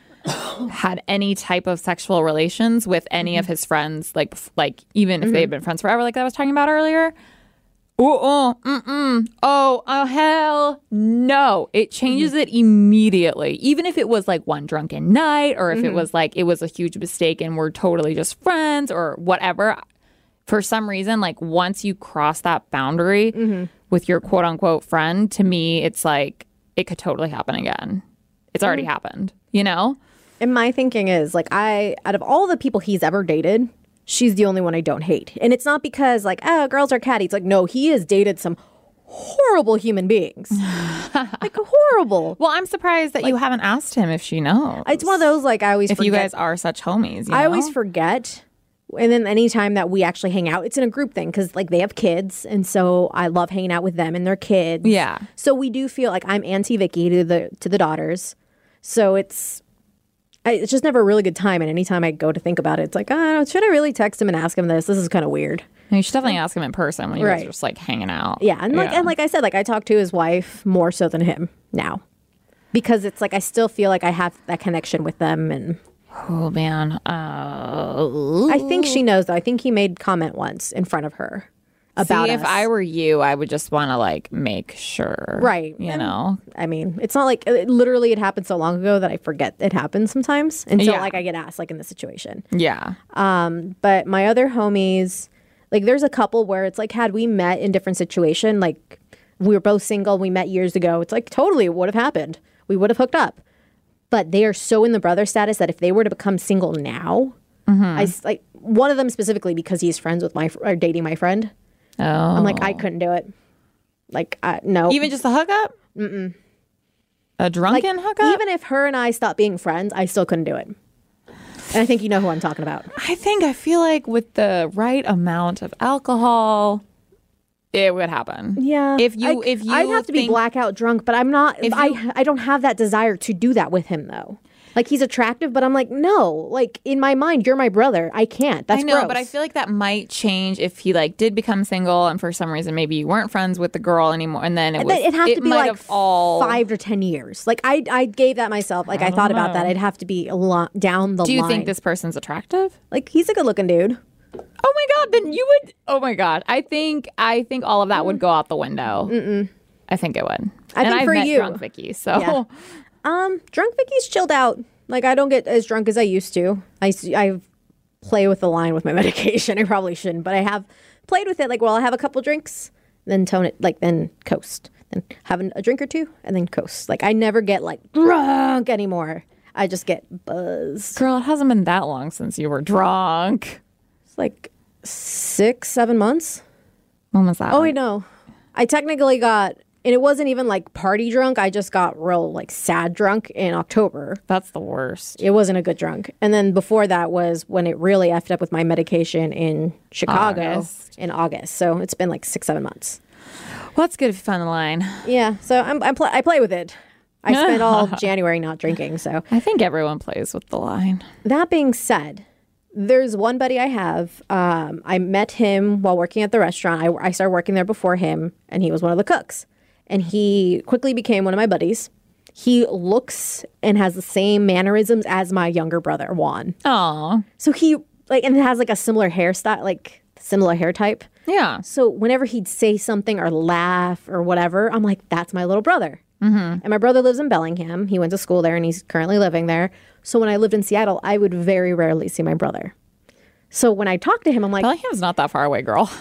had any type of sexual relations with any Mm-hmm. of his friends, like bef- like even if they've been friends forever, like I was talking about earlier. Ooh, oh, mm-mm. Oh, oh, hell no. It changes Mm-hmm. it immediately. Even if it was like one drunken night or if Mm-hmm. it was like it was a huge mistake and we're totally just friends or whatever. For some reason, like once you cross that boundary Mm-hmm. with your quote unquote friend, to me, it's like it could totally happen again. It's already Mm-hmm. happened, you know? And my thinking is like I, out of all the people he's ever dated, she's the only one I don't hate. And it's not because like, oh, girls are catty. It's like, no, he has dated some horrible human beings. Like horrible. Well, I'm surprised that you haven't asked him if she knows. It's one of those like I always if forget. you guys are such homies, you I know? always forget. And then anytime that we actually hang out, it's in a group thing because like they have kids. And so I love hanging out with them and their kids. Yeah. So we do feel like I'm Auntie Vicky to the to the daughters. So it's I, it's just never a really good time. And anytime I go to think about it, it's like, oh, should I really text him and ask him this? This is kind of weird. You should definitely ask him in person when you guys Right. are just like hanging out. Yeah. And like and like I said, like I talk to his wife more so than him now. Because it's like I still feel like I have that connection with them and Oh man. Uh, I think she knows though. I think he made comment once in front of her about see, if us. I were you, I would just want to like make sure, Right. You And- know, I mean, it's not like it, literally it happened so long ago that I forget it happened sometimes until Yeah. like I get asked like in the situation. yeah. Um, but my other homies, like there's a couple where it's like had we met in different situation, like we were both single, we met years ago. It's like totally it would have happened. We would have hooked up. But they are so in the brother status that if they were to become single now, I s- like one of them specifically because he's friends with my fr- or dating my friend. Oh, I'm like I couldn't do it. Like I, no, even just a hookup. Mm-mm. A like drunken hookup. even if her and I stopped being friends, I still couldn't do it. And I think you know who I'm talking about. I think I feel like with the right amount of alcohol, it would happen. Yeah. If you, I, if you, I'd have to be think- blackout drunk, but I'm not. If I you- I don't have that desire to do that with him though. Like he's attractive, but I'm like no. Like in my mind, you're my brother. I can't. That's I know, gross. but I feel like that might change if he like did become single and for some reason maybe you weren't friends with the girl anymore, and then it was. Then it'd have to be might like have all. five or ten years. Like I I gave that myself. Like I, thought about that. It'd have to be a lot down the Do you line. think this person's attractive? Like he's a good looking dude. Oh my god, then you would. Oh my god, I think I think all of that would go out the window. Mm-mm. I think it would. I and think I've for met you- drunk Vicky, so Yeah. Um, drunk Vicky's chilled out. Like I don't get as drunk as I used to. I s- I play with the line with my medication. I probably shouldn't, but I have played with it. Like, well, I'll have a couple drinks, then tone it, like then coast, then have an- a drink or two, and then coast. Like I never get like drunk anymore. I just get buzzed. girl, it hasn't been that long since you were drunk. It's like six, seven months. When was that? Oh wait, no, I technically got And it wasn't even like party drunk. I just got real like sad drunk in October. That's the worst. It wasn't a good drunk. And then before that was when it really effed up with my medication in Chicago August. in August. So it's been like six, seven months. Well, that's good if you find the line. Yeah. So I'm, I'm pl- I play with it. I spent all January not drinking. So I think everyone plays with the line. that being said, there's one buddy I have. Um, I met him while working at the restaurant. I, I started working there before him, and he was one of the cooks. And he quickly became one of my buddies. He looks and has the same mannerisms as my younger brother, Juan. Oh, So he like and has like a similar hairstyle, like similar hair type. yeah. So whenever he'd say something or laugh or whatever, I'm like, that's my little brother. Mm-hmm. And my brother lives in Bellingham. He went to school there and he's currently living there. So when I lived in Seattle, I would very rarely see my brother. So when I talk to him, I'm like, Bellingham's not that far away, girl.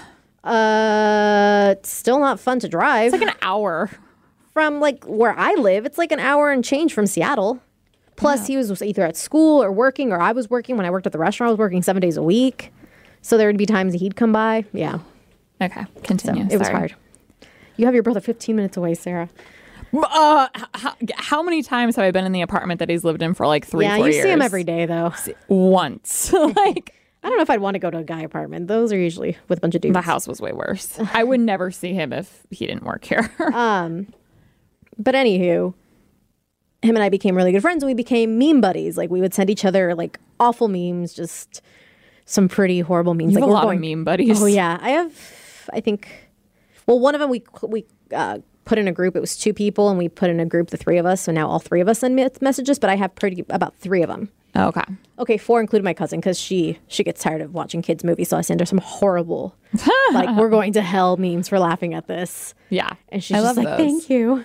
uh, it's still not fun to drive. It's like an hour. From like where I live, it's like an hour and change from Seattle. Plus, he was was either at school or working, or I was working. When I worked at the restaurant, I was working seven days a week. So there would be times he'd come by. Yeah. Okay, So continue. it was Sorry. hard. You have your brother fifteen minutes away, Sarah. Uh, how, how many times have I been in the apartment that he's lived in for like three, yeah, four you years? see him every day, though. Once. Like, I don't know if I'd want to go to a guy apartment. Those are usually with a bunch of dudes. the house was way worse. I would never see him if he didn't work here. But anywho, him and I became really good friends, and we became meme buddies. Like we would send each other like awful memes, just some pretty horrible memes. You like have a we're lot going, of meme buddies. Oh yeah, I have. I think. Well, one of them we we uh, put in a group. It was two people, and we put in a group the three of us. So now all three of us send me messages. But I have pretty about three of them. Okay. Okay, four including my cousin because she she gets tired of watching kids movies. So I send her some horrible, like we're going to hell memes for laughing at this. Yeah. And she's I just love like, those. thank you.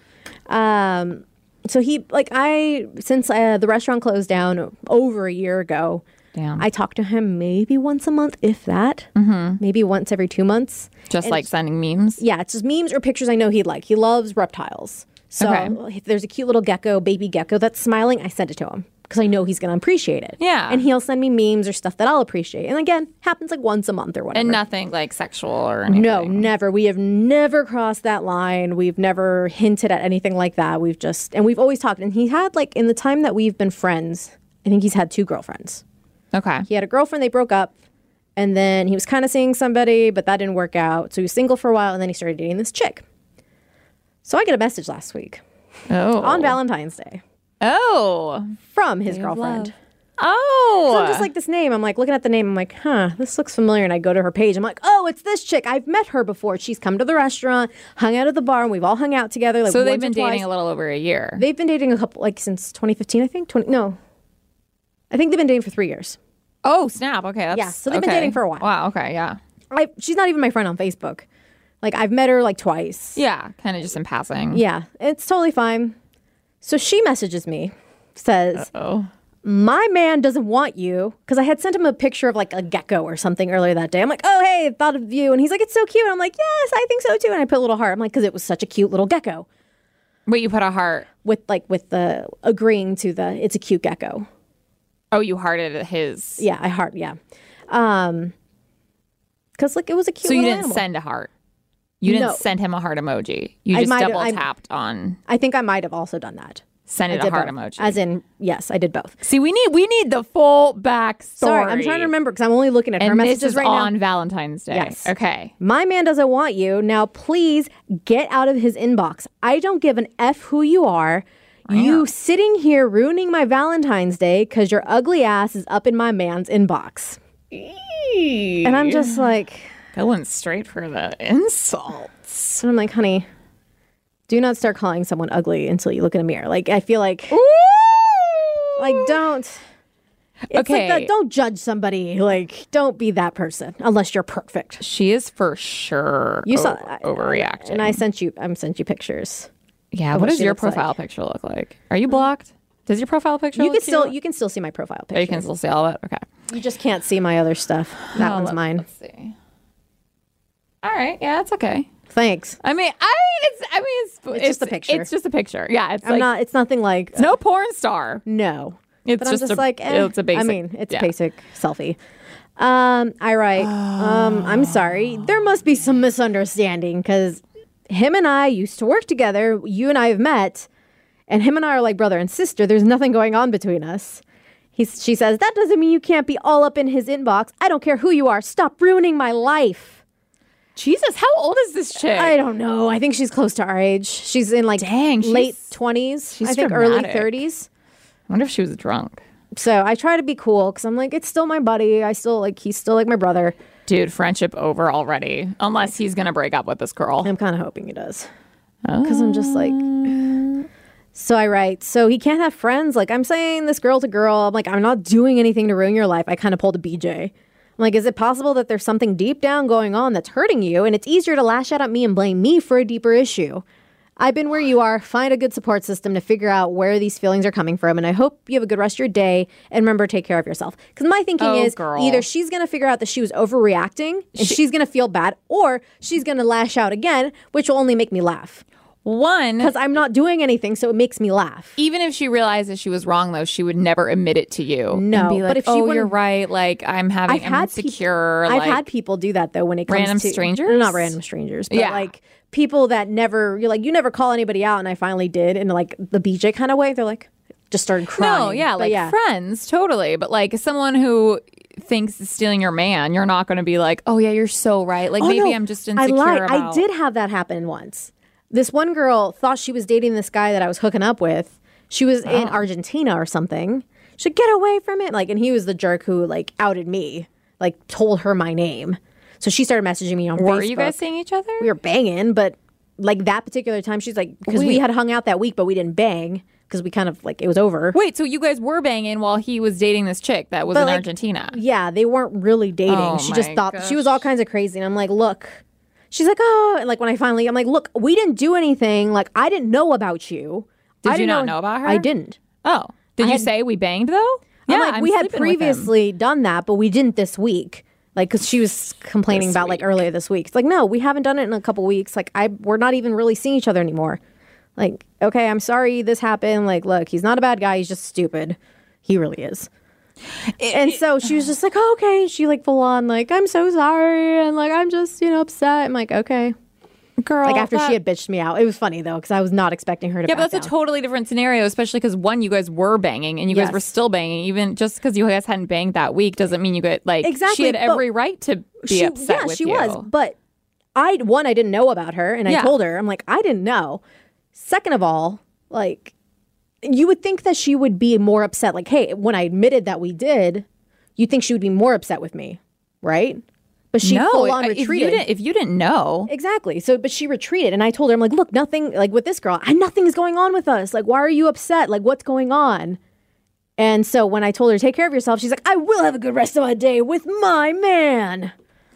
Um, so he, like, I, since uh, the restaurant closed down over a year ago, Damn. I talk to him maybe once a month, if that. Mm-hmm. Maybe once every two months. Just And like sending memes. Yeah, it's just memes or pictures I know he'd like. He loves reptiles. So Okay. if there's a cute little gecko, baby gecko that's smiling, I send it to him because I know he's going to appreciate it. Yeah. And he'll send me memes or stuff that I'll appreciate. And again, happens like once a month or whatever. And nothing like sexual or anything. No, never. We have never crossed that line. We've never hinted at anything like that. We've just, and we've always talked. And he had, like, in the time that we've been friends, I think he's had two girlfriends. Okay. He had a girlfriend, they broke up, and then he was kind of seeing somebody, but that didn't work out. So he was single for a while, and then he started dating this chick. So I get a message last week Oh. on Valentine's Day Oh. from his of girlfriend. love. Oh. So I'm just like this name. I'm like looking at the name. I'm like, huh, this looks familiar. And I go to her page. I'm like, oh, it's this chick. I've met her before. She's come to the restaurant, hung out at the bar, and we've all hung out together. Like so they've once or been dating twice. a little over a year. They've been dating a couple, like since twenty fifteen, I think. twenty No, I think they've been dating for three years. Oh, snap. Okay. That's, Yeah, so they've been okay. dating for a while. Wow. Okay. Yeah. I, she's not even my friend on Facebook. Like I've met her like twice. Yeah. Kind of just in passing. Yeah, it's totally fine. So she messages me, says, Oh. my man doesn't want you, because I had sent him a picture of like a gecko or something earlier that day. I'm like, oh, hey, thought of you. And he's like, it's so cute. And I'm like, yes, I think so too. And I put a little heart. I'm like, because it was such a cute little gecko Wait, you put a heart. with like with the agreeing to the it's a cute gecko. Oh, you hearted his. Yeah, I heart. Yeah. Um, because like it was a cute So you little didn't animal. send a heart. You didn't No. send him a heart emoji. You I just might have- double I- tapped on I think I might have also done that. send it I a did heart both. emoji. As in, yes, I did both. See, we need we need the full backstory. Sorry, I'm trying to remember because I'm only looking at her And this messages is right on now. Valentine's Day. Yes. Okay. My man doesn't want you. Now, please get out of his inbox. I don't give an F who you are. You sitting here ruining my Valentine's Day because your ugly ass is up in my man's inbox. And I'm just like, Going straight for the insults. and I'm like, honey, do not start calling someone ugly until you look in a mirror. Like, I feel like, like, don't. It's Okay. like that, don't judge somebody. Like, don't be that person unless you're perfect. She is for sure You saw o- overreacting. and I sent you. I sent you pictures. yeah. of What what does she your looks like. profile picture look like? Are you blocked? Does your profile picture? You look can still cute? you can still see my profile Oh, you picture. can still see all of it. Okay. You just can't see my other stuff. That Oh, one's let- mine. Let's see. All right. Yeah, it's okay. Thanks. I mean, I it's I mean it's It's just a picture. It's just a picture. Yeah. It's I'm like not. It's nothing like it's no porn star. no. It's But I'm just, just a, like eh. it's a basic. I mean, it's yeah. a basic selfie. Um, I write. um, I'm sorry. There must be some misunderstanding because him and I used to work together. You and I have met, and him and I are like brother and sister. There's nothing going on between us. He's, she says, that doesn't mean you can't be all up in his inbox. I don't care who you are. Stop ruining my life. Jesus, how old is this chick? I don't know. I think she's close to our age. She's in like Dang, she's- late twenties. she's I think early dramatic. thirties. I wonder if she was drunk. So I try to be cool because I'm like, it's still my buddy. I still like, he's still like my brother. Dude, friendship over already. Unless he's going to break up with this girl. I'm kind of hoping he does. Because I'm just like, so I write, so he can't have friends. Like I'm saying this girl to girl. I'm like, I'm not doing anything to ruin your life. I kind of pulled a B J. I'm like, is it possible that there's something deep down going on that's hurting you? And it's easier to lash out at me and blame me for a deeper issue. I've been where you are. Find a good support system to figure out where these feelings are coming from. And I hope you have a good rest of your day. And remember, take care of yourself. Because my thinking Oh, is girl. either she's going to figure out that she was overreacting and she's going to feel bad, or she's going to lash out again, which will only make me laugh. One, Because I'm not doing anything, so it makes me laugh. even if she realizes she was wrong, though, she would never admit it to you. No, and be but like, if she oh, wouldn't- you're right. Like, I'm having, I've I'm had peop- insecure. I've like, had people do that though when it comes Random to strangers? not random strangers, but Yeah. like people that never you're like you never call anybody out, and I finally did in like the B J kind of way. They're like just started crying. No, yeah, But like yeah. friends, totally. But like someone who thinks is stealing your man, you're not going to be like, oh yeah, you're so right. Like Oh, maybe no, I'm just I insecure lied. about. I did have that happen once. This one girl thought she was dating this guy that I was hooking up with. She was Oh. in Argentina or something. She said, get away from it. Like, and he was the jerk who like outed me, like told her my name. So she started messaging me on Were Facebook. you guys seeing each other? We were banging, but like that particular time, she's like, because we Wait. had hung out that week, but we didn't bang because we kind of like it was over. Wait, so you guys were banging while he was dating this chick that was But, in like, Argentina? Yeah, they weren't really dating. Oh, she just my thought gosh. she was all kinds of crazy. And I'm like, look, she's like, oh, and like when I finally, I'm like, look, we didn't do anything. Like I didn't know about you. Did I you didn't not know about her? I didn't. Oh, did I you had- say we banged though? I'm Yeah, like, I'm we had sleeping with him. previously done that, but we didn't this week. Like, because she was complaining This about like week. earlier this week. It's like, no, we haven't done it in a couple weeks. Like, I we're not even really seeing each other anymore. Like, okay, I'm sorry this happened. Like, look, he's not a bad guy. He's just stupid. He really is. And so she was just like, oh, okay. She like full on like, I'm so sorry, and like I'm just you know upset. I'm like, okay. Girl, Like after that- she had bitched me out, it was funny though because I was not expecting her to. Yeah, back but that's down. a totally different scenario, especially because one, you guys were banging and you guys Yes. were still banging. Even just because you guys hadn't banged that week doesn't mean you could like. Exactly, She had but every right to be she, upset yeah, with she you. was. But I one, I didn't know about her, and Yeah. I told her, I'm like, I didn't know. Second of all, like, you would think that she would be more upset. Like, hey, when I admitted that we did, you'd think she would be more upset with me, right? But she no, full on if you retreated. didn't, if you didn't know, Exactly. So, but she retreated, and I told her, I'm like, look, nothing, like with this girl, I, nothing is going on with us. Like, why are you upset? Like, what's going on? And so when I told her, take care of yourself, she's like, I will have a good rest of my day with my man.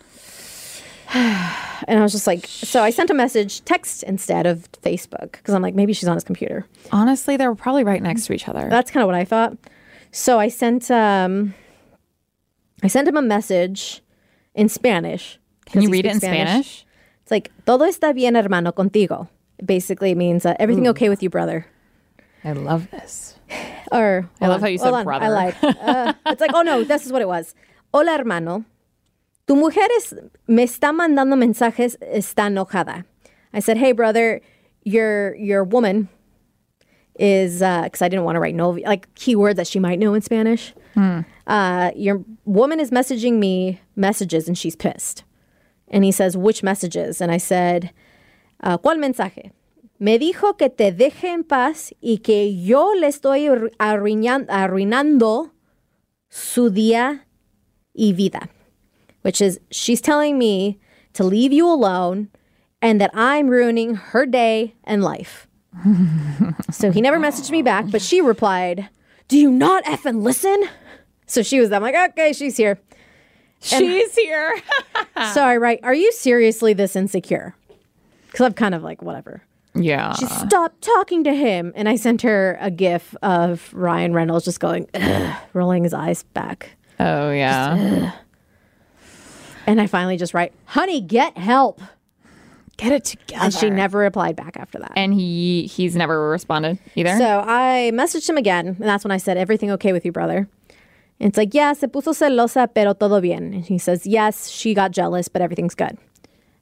And I was just like, so I sent a message, text instead of Facebook, because I'm like, maybe she's on his computer. honestly, they were probably right next to each other. That's kind of what I thought. So I sent, um, I sent him a message in Spanish. Can you 'cause he read it in speaks Spanish? It's like, todo está bien, hermano, contigo. It basically means uh, everything okay with you, brother. I love this. Or I hold love on, how you hold said on, brother. I lied. Uh, it's like, oh no, this is what it was. Hola, hermano. Tu mujer es, me está mandando mensajes, está enojada. I said, hey, brother, your your woman is, because I didn't want to write novia, like keywords that she might know in Spanish. Uh, your woman is messaging me messages and she's pissed. And he says, which messages? And I said, uh, ¿cuál mensaje? Me dijo que te deje en paz y que yo le estoy arruinan- arruinando su día y vida. Which is, she's telling me to leave you alone and that I'm ruining her day and life. So he never messaged me back, but she replied, do you not effing listen? So she was, I'm like, okay, she's here. She's here. So I write, are you seriously this insecure? Because I'm kind of like, whatever. yeah. She stopped talking to him. And I sent her a gif of Ryan Reynolds just going, "Ugh," rolling his eyes back. oh yeah. And I finally just write, honey, get help. Get it together. And she never replied back after that. And he he's never responded either. So I messaged him again. And that's when I said, everything okay with you, brother? And it's like, yeah, se puso celosa, pero todo bien. And he says, yes, she got jealous, but everything's good.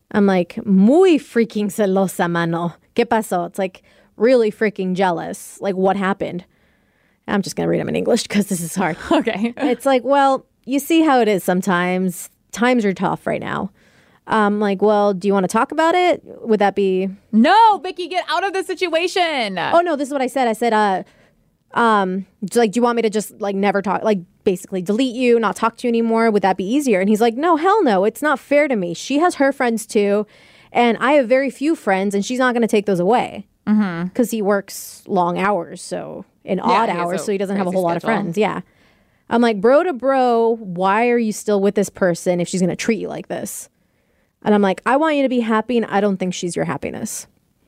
I'm like, muy freaking celosa, mano. ¿Qué pasó? It's like, really freaking jealous. Like, what happened? I'm just going to read them in English because this is hard. Okay. It's like, well, you see how it is sometimes. Times are tough right now. I'm like, well, do you want to talk about it? Would that be... No, Vicky, get out of the situation. Oh, no, this is what I said. I said, uh, um, like, do you want me to just, like, never talk, like, basically delete you, not talk to you anymore? Would that be easier? And he's like, no, hell no. It's not fair to me. She has her friends, too. And I have very few friends, and she's not going to take those away. Because mm-hmm. he works long hours, so in odd yeah, hours, so he doesn't have a whole schedule. lot of friends. Yeah. I'm like, bro to bro, why are you still with this person if she's going to treat you like this? And I'm like, I want you to be happy, and I don't think she's your happiness.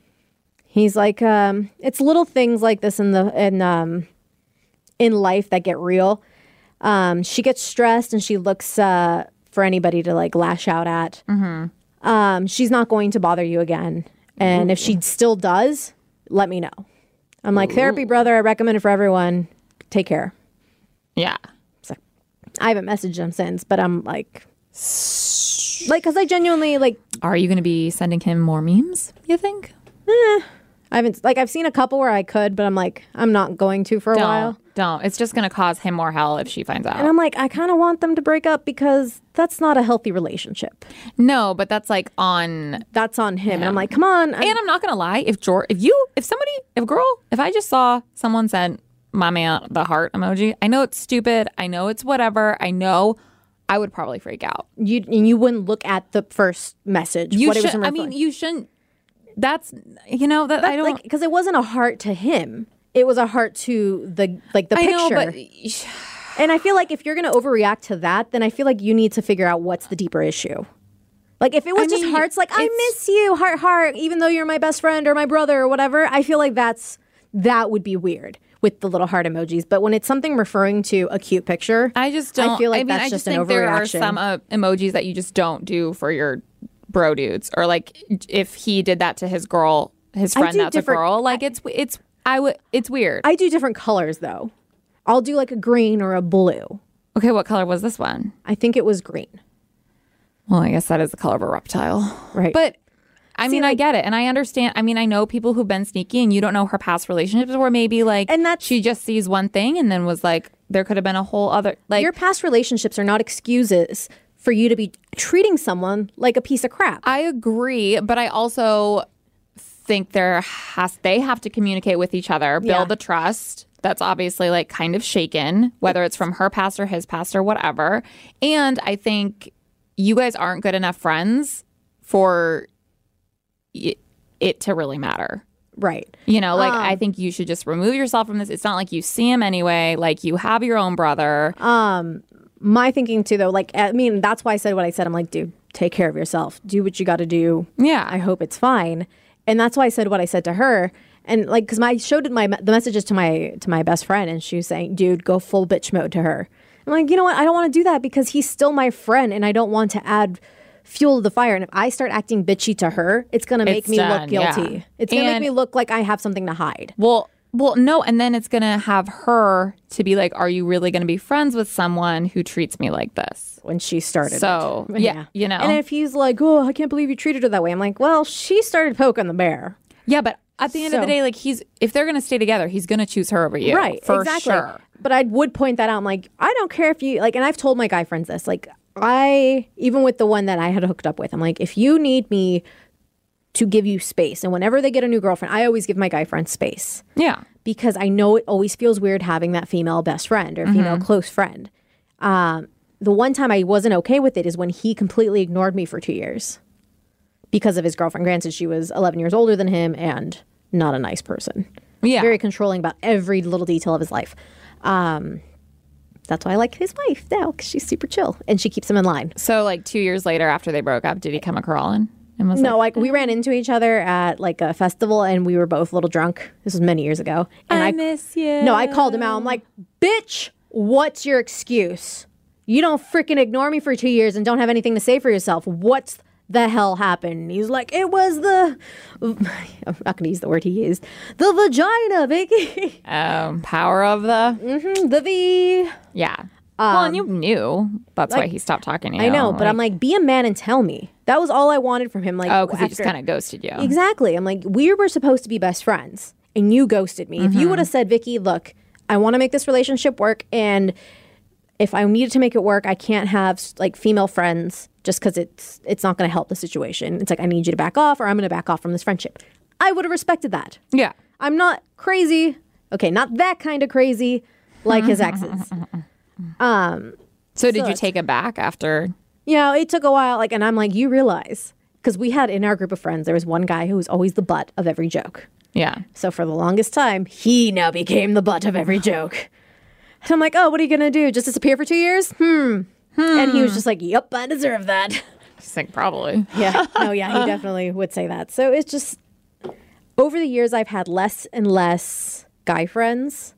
He's like, um, it's little things like this in the in um in life that get real. Um, she gets stressed and she looks uh, for anybody to like lash out at. Mm-hmm. Um, she's not going to bother you again. And Ooh. If she still does, let me know. I'm like, Ooh. Therapy, brother. I recommend it for everyone. Take care. Yeah. So I haven't messaged him since, but I'm like, like, because I genuinely like. Are you going to be sending him more memes, you think? Eh, I haven't, like, I've seen a couple where I could, but I'm like, I'm not going to for a don't, while. Don't. It's just going to cause him more hell if she finds out. And I'm like, I kind of want them to break up because that's not a healthy relationship. No, but that's like on... That's on him. him. And I'm like, come on. I'm, and I'm not going to lie. If George, if you, if somebody, if a girl, if I just saw someone send my man the heart emoji, I know it's stupid. I know it's whatever. I know I would probably freak out. You and you wouldn't look at the first message. You what should, it was I mean, you shouldn't. That's, you know, that that's I don't... Because like, it wasn't a heart to him. It was a heart to the, like, the I picture. know, but... And I feel like if you're going to overreact to that, then I feel like you need to figure out what's the deeper issue. Like, if it was I just mean, hearts, like, I miss you, heart, heart, even though you're my best friend or my brother or whatever, I feel like that's, that would be weird with the little heart emojis. But when it's something referring to a cute picture, I just don't... I feel like I mean, that's I just, just an think overreaction. there are some uh, emojis that you just don't do for your bro dudes. Or, like, if he did that to his girl, his friend that's a girl, like, it's, it's, I would, it's weird. I do different colors, though. I'll do, like, a green or a blue. Okay, what color was this one? I think it was green. Well, I guess that is the color of a reptile. Right. But, I See, mean, like, I get it. And I understand. I mean, I know people who've been sneaky and you don't know her past relationships where maybe, like, and that's, she just sees one thing and then was like, there could have been a whole other, like. Your past relationships are not excuses for you to be treating someone like a piece of crap. I agree, but I also think there has, they have to communicate with each other, build Yeah. the trust. That's obviously like kind of shaken, whether it's from her past or his past or whatever. And I think you guys aren't good enough friends for it, it to really matter. Right. You know, like, Um, I think you should just remove yourself from this. It's not like you see him anyway. Like, you have your own brother. Um, my thinking too, though, like, I mean, that's why I said what I said. I'm like, dude, take care of yourself. Do what you got to do. Yeah. I hope it's fine. And that's why I said what I said to her. And like, because my I showed my the messages to my to my best friend, and she was saying, "Dude, go full bitch mode to her." I'm like, you know what? I don't want to do that because he's still my friend, and I don't want to add fuel to the fire. And if I start acting bitchy to her, it's gonna make It's me done, look guilty. yeah. It's gonna make And- me look like I have something to hide. Well, well, no, and then it's gonna have her to be like, "Are you really gonna be friends with someone who treats me like this?" When she started, So it. yeah, you know. And if he's like, "Oh, I can't believe you treated her that way," I'm like, "Well, she started poking the bear." Yeah, but at the end of the So- day, like, he's if they're gonna stay together, he's gonna choose her over you, Right, For exactly. sure. But I would point that out. I'm like, I don't care if you like, and I've told my guy friends this. Like, I even with the one that I had hooked up with, I'm like, if you need me to give you space, and whenever they get a new girlfriend, I always give my guy friends space Yeah, because I know it always feels weird having that female best friend or female Mm-hmm. close friend. Um, the one time I wasn't okay with it is when he completely ignored me for two years because of his girlfriend. Granted, she was eleven years older than him and not a nice person. yeah. Very controlling about every little detail of his life. Um, that's why I like his wife now, because she's super chill and she keeps him in line. So, like, two years later after they broke up, did he come a crawling? And was No, like, like we ran into each other at like a festival and we were both a little drunk. This was many years ago. And I miss you. No, I called him out. I'm like, bitch, what's your excuse? You don't freaking ignore me for two years and don't have anything to say for yourself. What's the hell happened? He's like, it was the, I'm not going to use the word he used, the vagina, Vicky. um, power of the hmm the V. yeah. well, and you knew that's like, why he stopped talking to you. I know, but like, I'm like, be a man and tell me. That was all I wanted from him. Like, oh, because he just after- kind of ghosted you. Exactly. I'm like, we were supposed to be best friends, and you ghosted me. Mm-hmm. If you would have said, Vicky, look, I want to make this relationship work, and if I needed to make it work, I can't have like female friends just because it's it's not going to help the situation. It's like, I need you to back off, or I'm going to back off from this friendship. I would have respected that. Yeah. I'm not crazy. Okay, not that kind of crazy like his exes. Um, So did So you it's- take it back after? you know, it took a while. Like, and I'm like, you realize, because we had in our group of friends, there was one guy who was always the butt of every joke. Yeah. So for the longest time, he now became the butt of every joke. And I'm like, oh, what are you going to do? Just disappear for two years? Hmm. And he was just like, yep, I deserve that. Just like, probably. Yeah. No, yeah, he definitely would say that. So it's just, over the years, I've had less and less guy friends,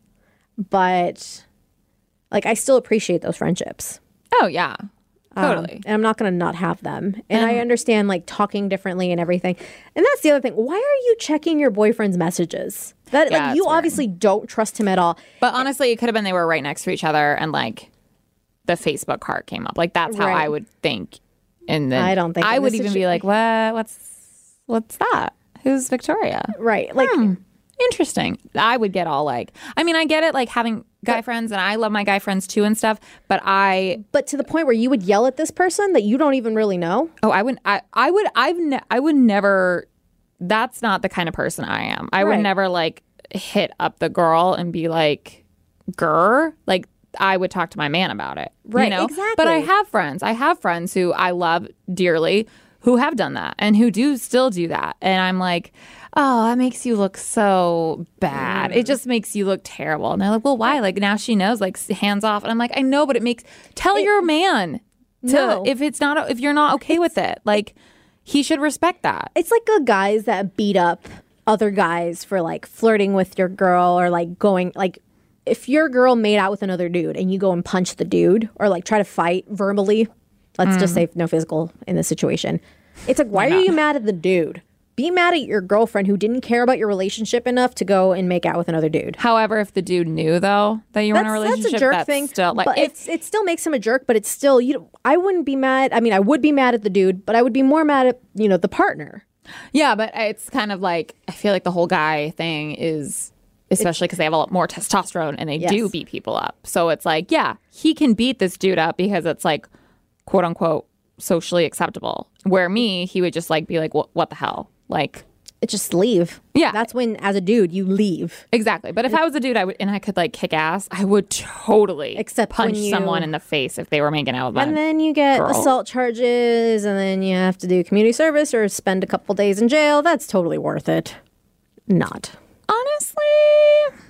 but like, I still appreciate those friendships. Oh, yeah. Um, Totally. and I'm not going to not have them. And I understand like talking differently and everything. And that's the other thing. Why are you checking your boyfriend's messages? That Yeah, like it's you weird. obviously don't trust him at all. But honestly, it could have been they were right next to each other and like the Facebook heart came up. Like that's how Right. I would think. And then I don't think I in would this even situ- be like, what? What's what's that? Who's Victoria? Right. Like Interesting. I would get all like, I mean, I get it, like having guy friends, and I love my guy friends too and stuff. But I, but to the point where you would yell at this person that you don't even really know. oh, I wouldn't. I, I would. I've. Ne- I would never. That's not the kind of person I am. I Right. would never like hit up the girl and be like, "Grr." Like I would talk to my man about it. Right, You know? exactly. But I have friends. I have friends who I love dearly who have done that and who do still do that. And I'm like, oh, that makes you look so bad. It just makes you look terrible. And they're like, well, why? Like now she knows, like hands off. And I'm like, I know, but it makes, tell your man to, No. if it's not, if you're not okay with it, like he should respect that. It's like the guys that beat up other guys for like flirting with your girl or like going like if your girl made out with another dude and you go and punch the dude or like try to fight verbally, let's just say no physical in this situation. It's like, why are you mad at the dude? Be mad at your girlfriend who didn't care about your relationship enough to go and make out with another dude. However, if the dude knew though that you were in a That's, relationship, that's a jerk that's thing. still like but if, it's, it still makes him a jerk, but it's still, you know, I wouldn't be mad. I mean, I would be mad at the dude, but I would be more mad at, you know, the partner. yeah, but it's kind of like I feel like the whole guy thing is, especially because they have a lot more testosterone and they Yes. do beat people up. So it's like, yeah, he can beat this dude up because it's like, quote unquote, socially acceptable. Where me, he would just like be like, what, what the hell, like. It just leave. Yeah. That's when, as a dude, you leave. Exactly. But if I was a dude, I would, and I could like kick ass, I would totally Except punch when you- someone in the face if they were making out with And them. then you get Girl. assault charges, and then you have to do community service or spend a couple days in jail. That's totally worth it. Not. Honestly,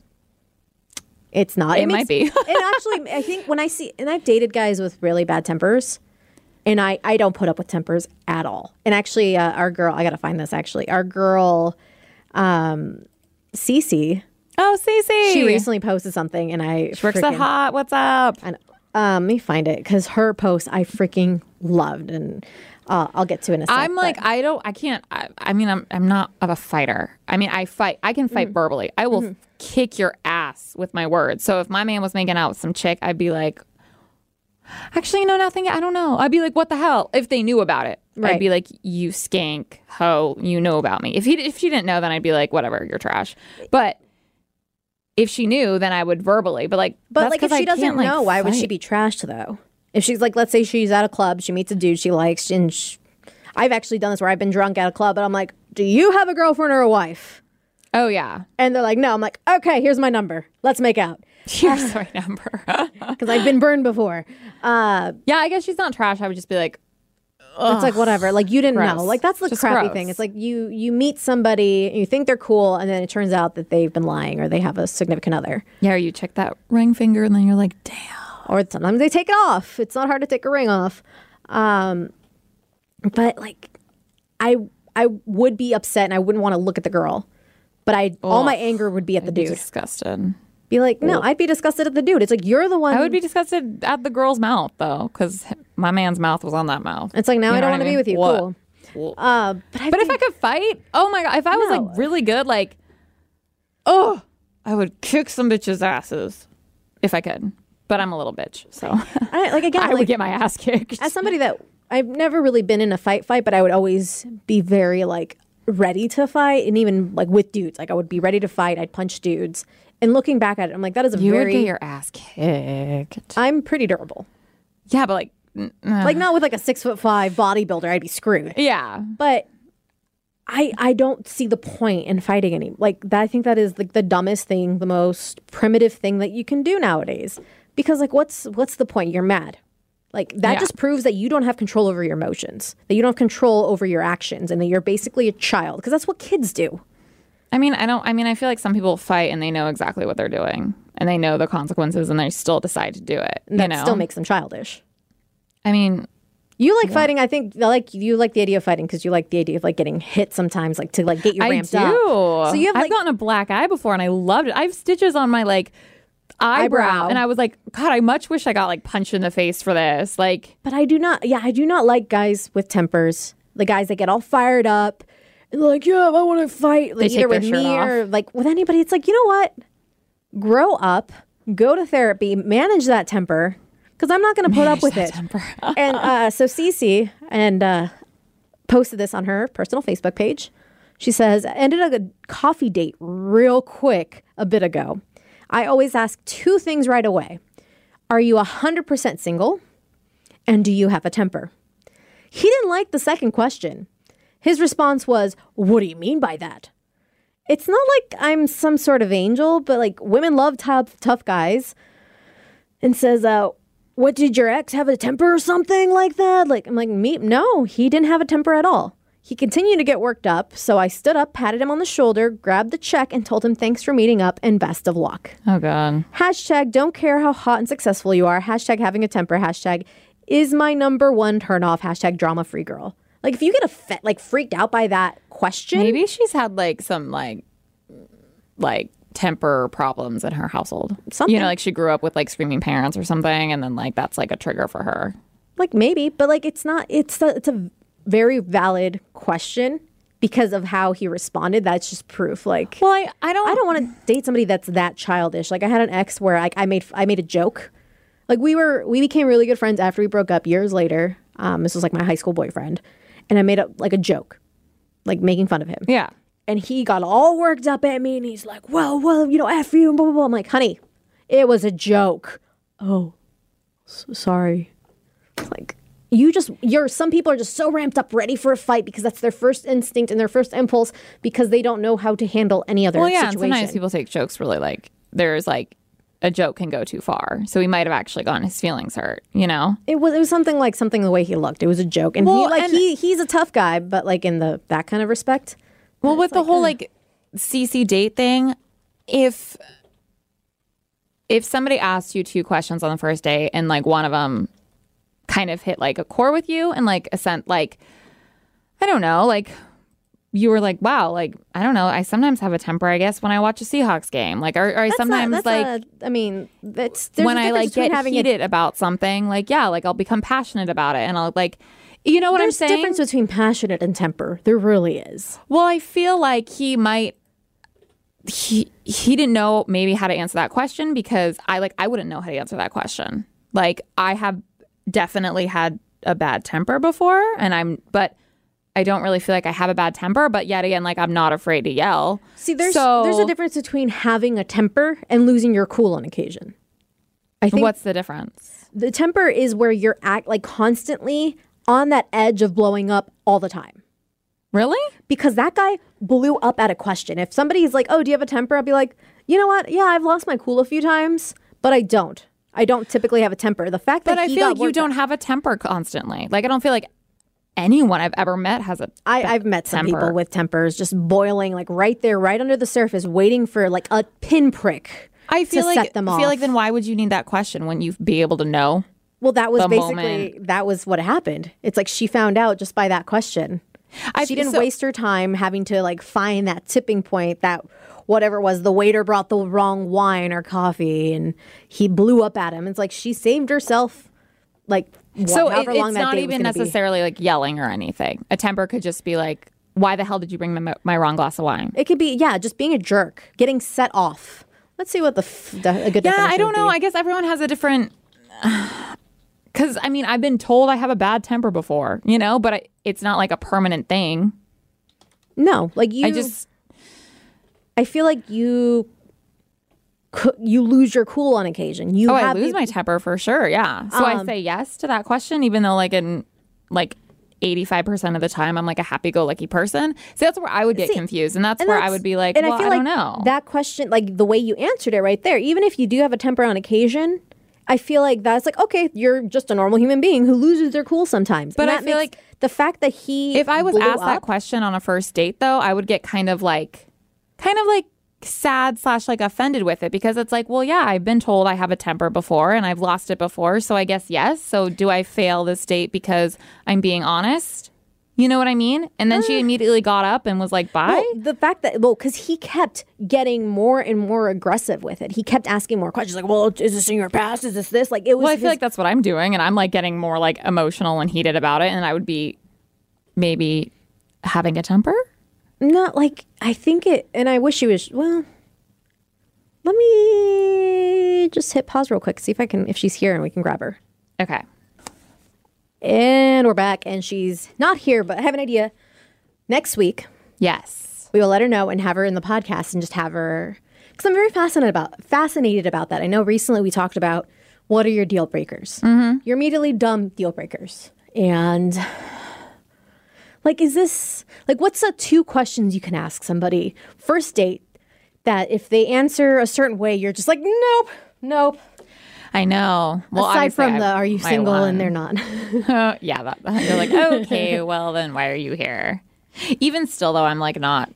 It's not. It might be. it actually, I think when I see, and I've dated guys with really bad tempers, and I, I don't put up with tempers at all. And actually, uh, our girl, I got to find this actually. Our girl, um, Cece, oh, Cece, she recently posted something, and I She works at Hot. What's up? And, um, let me find it because her post I freaking loved, and uh, I'll get to it in a sec. I'm like, but- I don't, I can't. I, I mean, I'm, I'm not of a fighter. I mean, I fight. I can Mm-hmm. fight verbally. I will kick your ass with my words. So if my man was making out with some chick, I'd be like, actually, you know, nothing. I don't know. I'd be like, what the hell? If they knew about it, Right. I'd be like, you skank, ho, you know about me. If he, if she didn't know, then I'd be like, whatever, you're trash. But if she knew, then I would verbally. But like, But that's like, if 'cause she I doesn't can't, like, know, why would she fight. be trashed though? If she's like, let's say she's at a club, she meets a dude she likes, and sh I've actually done this where I've been drunk at a club, and I'm like, "Do you have a girlfriend or a wife?" Oh yeah, And they're like, "No." I'm like, "Okay, here's my number. Let's make out." here's the right number. Because I've been burned before. Uh, Yeah, I guess she's not trash. I would just be like, it's like whatever. Like you didn't Gross. know. Like that's the Just crappy gross. thing. It's like you you meet somebody, you think they're cool, and then it turns out that they've been lying or they have a significant other. yeah, or you check that ring finger and then you're like, damn. Or sometimes they take it off. It's not hard to take a ring off. Um, but like, I I would be upset and I wouldn't want to look at the girl. But I all my Ugh. anger would be at the I'd be dude. disgusted. Be like, no, I'd be disgusted at the dude. It's like you're the one. I would be disgusted at the girl's mouth though, because my man's mouth was on that mouth. It's like now You I know don't what want to I be mean? with you. What? Cool. Uh, but I But if I could fight, oh my god, if I was No. like really good, like, oh, I would kick some bitches' asses if I could. but I'm a little bitch, so I, like again, I like, would get my ass kicked. as somebody that I've never really been in a fight fight, but I would always be very like ready to fight, and even like with dudes, like I would be ready to fight. I'd punch dudes, and looking back at it, I'm like, that is a You very. would get your ass kicked. I'm pretty durable. Yeah, but like, n- uh, Like not with like a six foot five bodybuilder, I'd be screwed. yeah. But I I don't see the point in fighting any like that. I think that is like the dumbest thing, the most primitive thing that you can do nowadays. Because like, what's what's the point? You're mad. Like that Yeah. just proves that you don't have control over your emotions, that you don't have control over your actions, and that you're basically a child. Because that's what kids do. I mean, I don't. I mean, I feel like some people fight and they know exactly what they're doing, and they know the consequences, and they still decide to do it. And that you know, still makes them childish. I mean, You like fighting. I think like you like the idea of fighting because you like the idea of like getting hit sometimes, like to like get you I ramped do. up. So you have I've like gotten a black eye before, and I loved it. I have stitches on my like eyebrow, Eyebrow. and I was like, God, I much wish I got like punched in the face for this. Like, But I do not, yeah, I do not like guys with tempers. The guys that get all fired up and they're like, yeah, I want to fight. Like, They either take with their me shirt or like with anybody. It's like, you know what? Grow up, go to therapy, manage that temper because I'm not going to put up with it. temper. and uh, so Cece and uh, posted this on her personal Facebook page. She says, ended a coffee date real quick a bit ago. I always ask two things right away. Are you one hundred percent single? And do you have a temper? He didn't like the second question. His response was, what do you mean by that? It's not like I'm some sort of angel, but like women love tough, tough guys. And says, uh, what, did your ex have a temper or something like that? Like, I'm like, me? No, he didn't have a temper at all. He continued to get worked up, so I stood up, patted him on the shoulder, grabbed the check, and told him thanks for meeting up and best of luck. Oh, God. Hashtag don't care how hot and successful you are. Hashtag having a temper. Hashtag is my number one turnoff. Hashtag drama free girl. Like if you get a fe- like freaked out by that question, Maybe she's had like some like like temper problems in her household. Something. You know, like she grew up with like screaming parents or something, and then like that's like a trigger for her. like maybe, but like it's not. It's a, it's a very valid question because of how he responded. That's just proof. Like, Well, I, I don't I don't want to date somebody that's that childish. Like I had an ex where like I made I made a joke. Like we were we became really good friends after we broke up years later. Um, this was like my high school boyfriend, and I made up like a joke, like making fun of him. Yeah. And he got all worked up at me, and he's like, "Well, well, you know, F you," and blah blah blah. I'm like, "Honey, it was a joke." Oh, so sorry. It's like you just you're. Some people are just so ramped up, ready for a fight because that's their first instinct and their first impulse because they don't know how to handle any other Well, yeah. And situation. sometimes people take jokes really like there's like a joke can go too far, so he might have actually gotten his feelings hurt. You know. It was it was something like something the way he looked. It was a joke, and he Well, like and- he he's a tough guy, but like in the that kind of respect. Well, with the like, whole uh, like C C date thing, if if somebody asked you two questions on the first date and like one of them kind of hit like a core with you and like a sense like I don't know, like you were like, wow, like I don't know, I sometimes have a temper, I guess, when I watch a Seahawks game, like or, or I That's sometimes not, like that's a, I mean, that's there's when a I difference like between get having a heated about something, like yeah, like I'll become passionate about it and I'll like. You know what There's I'm a saying? difference between passionate and temper. There really is. Well, I feel like he might he he didn't know maybe how to answer that question because I like I wouldn't know how to answer that question. Like I have definitely had a bad temper before and I'm but I don't really feel like I have a bad temper, but yet again like I'm not afraid to yell. See, there's So- there's a difference between having a temper and losing your cool on occasion. I think What's the difference? the temper is where you're act like constantly on that edge of blowing up all the time. Really? Because that guy blew up at a question. If somebody's like, "Oh, do you have a temper?" I'll be like, "You know what? Yeah, I've lost my cool a few times, but I don't. I don't typically have a temper." The fact that But I he feel got like you worked don't up- have a temper constantly. Like I don't feel like anyone I've ever met has a I, I've met some temper. people with tempers just boiling, like right there, right under the surface, waiting for like a pinprick I feel to like set them I off. feel like then why would you need that question when you be able to know? Well, that was the basically moment. that was what happened. It's like she found out just by that question. I She feel didn't so- waste her time having to like find that tipping point that whatever it was, the waiter brought the wrong wine or coffee and he blew up at him. It's like she saved herself like wha- So however it, long it's that not date was even gonna be. necessarily like yelling or anything. A temper could just be like, "Why the hell did you bring my, my wrong glass of wine?" It could be, yeah, just being a jerk, getting set off. Let's see what the, f- the a good Yeah, definition I don't would know. be. I guess everyone has a different. Because I mean, I've been told I have a bad temper before, you know, but I, it's not like a permanent thing. No, like you. I just. I feel like you. cou- You lose your cool on occasion. You Oh, I have lose the- my temper for sure. Yeah. So I Um, say yes to that question, even though like in like eighty-five percent of the time I'm like a happy-go-lucky person. So that's where I would get See, confused, and that's and where I that's- would be like, and well, I, feel I like don't know. that question, like the way you answered it right there. Even if you do have a temper on occasion, I feel like that's like okay, you're just a normal human being who loses their cool sometimes. But And I that feel makes- like the fact that he If I was blew asked that up- question on a first date, though, I would get kind of like, kind of like sad slash like offended with it because it's like, well, yeah, I've been told I have a temper before and I've lost it before, so I guess yes. So do I fail this date because I'm being honest? You know what I mean? And then she immediately got up and was like, bye. Well, the fact that, well, because he kept getting more and more aggressive with it. He kept asking more questions like, well, is this in your past? Is this this? Like, it was. Well, I feel his- like that's what I'm doing, and I'm like getting more like emotional and heated about it, and I would be maybe having a temper. Not like, I think it, and I wish he was, well, let me just hit pause real quick, see if I can, if she's here and we can grab her. Okay. And we're back, and she's not here, but I have an idea. Next week, Yes. we will let her know and have her in the podcast and just have her, because I'm very fascinated about fascinated about that. I know recently we talked about what are your deal breakers. Mm-hmm. Your immediately dumb deal breakers, and like, is this like what's the two questions you can ask somebody first date that if they answer a certain way, you're just like nope, nope. I know. Well, Aside obviously, from the I- are you my single one- and they're not. Uh, yeah, that, you're like, okay, well then why are you here? Even still though, I'm like not.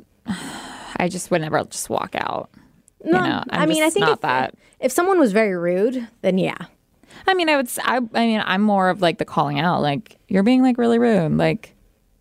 I just would never just walk out. No, you know, I'm I mean, I just think not if, that. if someone was very rude, then yeah. I mean, I would. s- I, I mean, I'm more of like the calling out. Like you're being like really rude. Like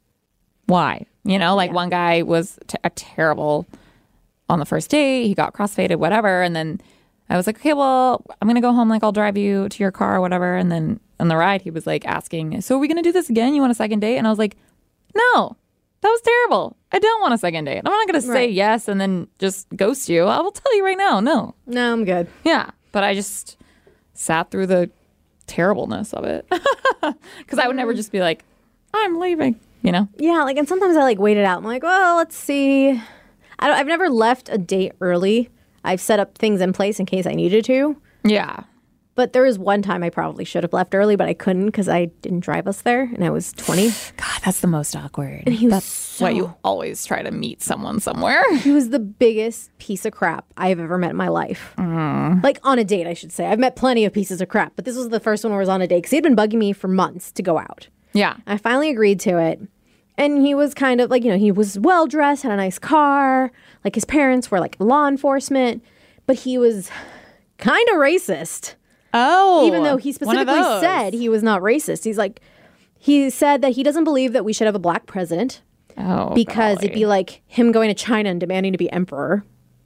why? You know, like Yeah. one guy was t- a terrible on the first date. He got crossfaded, whatever, and then I was like, okay, well, I'm gonna go home. Like I'll drive you to your car or whatever. And then on the ride, he was like asking, so are we gonna do this again? You want a second date? And I was like, no, that was terrible. I don't want a second date. I'm not gonna say Right. yes and then just ghost you. I will tell you right now, no. No, I'm good. Yeah, but I just sat through the terribleness of it because I would never just be like, I'm leaving, you know? Yeah, like, and sometimes I like wait it out. I'm like, well, let's see. I don't, I've never left a date early. I've set up things in place in case I needed to. Yeah. But there was one time I probably should have left early, but I couldn't because I didn't drive us there, and I was twenty. God, that's the most awkward. he was That's so- why you always try to meet someone somewhere. He was the biggest piece of crap I've ever met in my life. Like on a date, I should say. I've met plenty of pieces of crap, but this was the first one where I was on a date because he'd been bugging me for months to go out. Yeah. I finally agreed to it. And he was kind of like, you know, he was well dressed, had a nice car. Like his parents were like law enforcement, but he was kind of racist. Oh. Even though he one of specifically those. said he was not racist. He's like, he said that he doesn't believe that we should have a black president Oh, because golly. it'd be like him going to China and demanding to be emperor.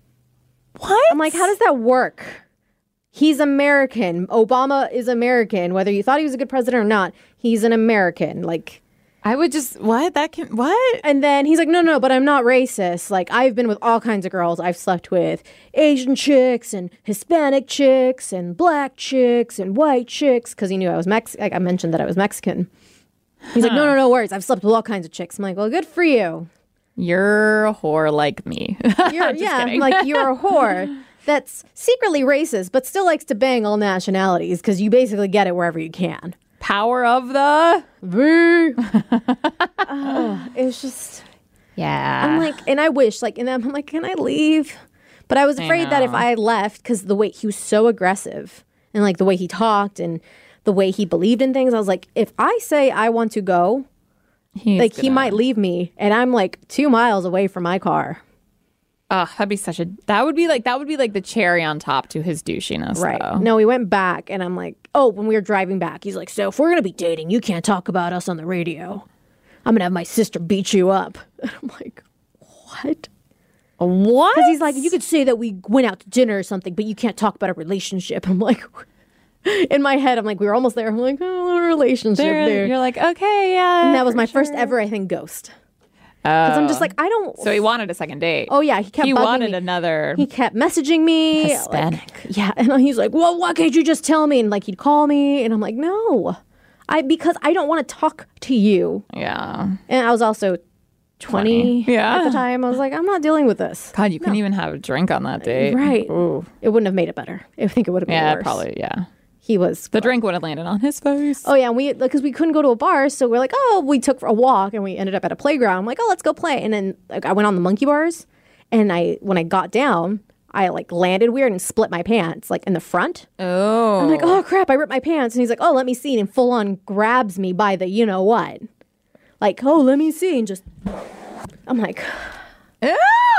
What? I'm like, how does that work? He's American. Obama is American. Whether you thought he was a good president or not, he's an American. Like, I would just, what? That can, what? and then he's like, no, no, but I'm not racist. Like, I've been with all kinds of girls. I've slept with Asian chicks and Hispanic chicks and black chicks and white chicks because he knew I was Mex. Like, I mentioned that I was Mexican. He's like, no, no, no worries. I've slept with all kinds of chicks. I'm like, well, good for you. You're a whore like me. You're, Just yeah, I'm kidding. like, you're a whore that's secretly racist, but still likes to bang all nationalities because you basically get it wherever you can. Power of the. Oh, it's just, Yeah. I'm like, and I wish, like, and I'm like, can I leave? But I was I afraid that if know. I left, because the way he was so aggressive and like the way he talked and the way he believed in things, I was like, if I say I want to go, He's like he gonna- might leave me, and I'm like two miles away from my car. Oh, that'd be such a. That would be like that would be like the cherry on top to his douchiness. Right. Though. No, we went back, and I'm like, oh, when we were driving back, he's like, so if we're gonna be dating, you can't talk about us on the radio. I'm gonna have my sister beat you up. And I'm like, what? What? Because he's like, you could say that we went out to dinner or something, but you can't talk about a relationship. I'm like, in my head, I'm like, we were almost there. I'm like, oh, a relationship There- there. You're like, okay, yeah. And that was for my first sure. ever, I think, ghost. Because I'm just like, I don't. So he wanted a second date. Oh yeah, he kept. He bugging wanted me. another. He kept messaging me. Hispanic. Like, yeah, and he's like, "Well, why can't you just tell me?" And like he'd call me, and I'm like, "No, I because I don't want to talk to you." Yeah. And I was also twenty, Yeah. at the time. I was like, I'm not dealing with this. God, you couldn't even have a drink on that date. Right. Ooh. It wouldn't have made it better. I think it would have made Yeah, it worse. probably. Yeah. He was The drink would have landed on his face. Oh yeah, and we because we couldn't go to a bar, so we're like, oh, we took a walk and we ended up at a playground. I'm like, oh, let's go play. And then like, I went on the monkey bars, and I when I got down, I like landed weird and split my pants like in the front. Oh. I'm like, oh crap, I ripped my pants. And he's like, oh, let me see, and full on grabs me by the you know what, like, oh, let me see, and just I'm like, Ew.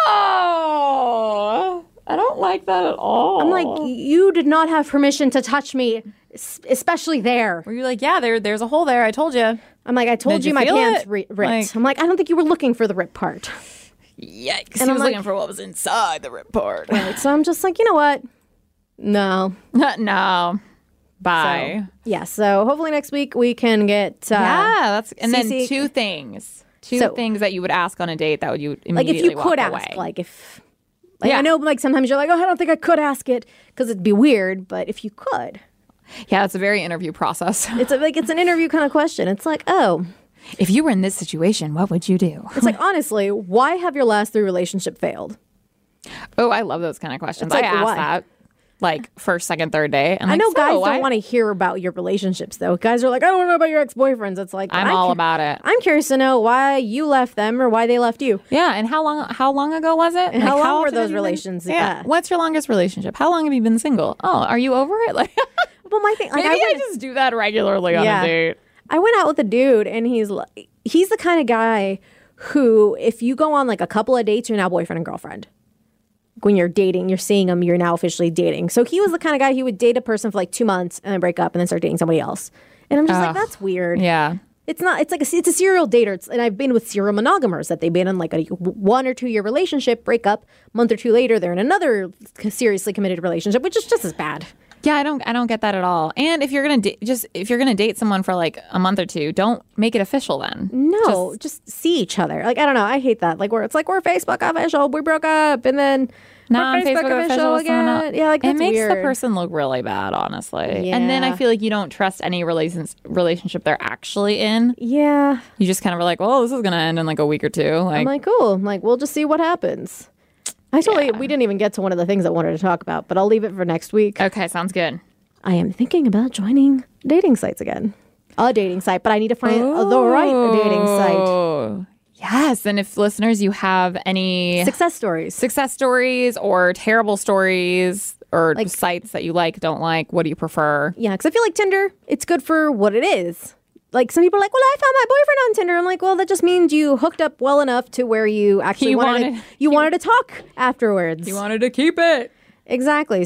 I don't like that at all. I'm like, you did not have permission to touch me, es- especially there. Were you like, yeah, there, there's a hole there. I told you. I'm like, I told Did you, you my feel pants it? ri- ripped. Like- I'm like, I don't think you were looking for the rip part. Yikes. And he I'm was like- looking for what was inside the rip part. Right, so I'm just like, you know what? No. No. Bye. So, yeah, so hopefully next week we can get. Uh, yeah, that's and then Cece two things. Two So- things that you would ask on a date that would you Like immediately if you walk could ask, away. like if. Like Yeah. I know, like sometimes you're like, oh, I don't think I could ask it because it'd be weird. But if you could, Yeah, it's a very interview process. it's a, like it's an interview kind of question. It's like, oh, If you were in this situation, what would you do? it's like honestly, why have your last three relationship failed? Oh, I love those kind of questions. It's like, I ask why? that like first, second, third day. I'm I like, know so guys why- don't want to hear about your relationships though. Guys are like, I don't want to know about your ex boyfriends. It's like I'm I all ca- about it. I'm curious to know why you left them or why they left you. Yeah, and how long? How long ago was it? And how long were often those have you been- relations? Yeah. Yeah. What's your longest relationship? How long have you been single? Oh, are you over it? Like, Well, my thing, like maybe I, went- just do that regularly on Yeah. a date. I went out with a dude, and he's like, he's the kind of guy who, if you go on like a couple of dates, you're now boyfriend and girlfriend. When you're dating, you're seeing him, you're now officially dating. So he was the kind of guy who would date a person for like two months and then break up and then start dating somebody else. And I'm just like, Ugh. that's weird. Yeah. It's not. It's like a, it's a serial dater. It's, and I've been with serial monogamers that they've been in like a one or two year relationship, break up, month or two later they're in another seriously committed relationship, which is just as bad. Yeah, I don't I don't get that at all. And if you're going to da- just if you're going to date someone for like a month or two, don't make it official then. No, just, see each other. Like I don't know. I hate that. Like where it's like we're Facebook official, we broke up, and then Not we're on Facebook official with someone else. Yeah, like it that's makes the weird. person look really bad, honestly. And then I Yeah. feel like you don't trust any relations relationship they're actually in. Yeah, You just kind of are like, well, this is going to end in like a week or two. Like, I'm like cool. I'm like we'll just see what happens. I totally. We didn't even get to one of the things I wanted to talk about, but I'll leave it for next week. okay, sounds good. I am thinking about joining dating sites again. A dating site, but I need to find uh, the right dating site. Oh, yes. And if listeners, you have any Success stories. success stories or terrible stories or Like- sites that you like, don't like, what do you prefer? Yeah, because I feel like Tinder, it's good for what it is. Like some people are like, well, I found my boyfriend on Tinder. I'm like, well, that just means you hooked up well enough to where you actually He wanted, wanted- to, you wanted to talk afterwards. You wanted to keep it. Exactly.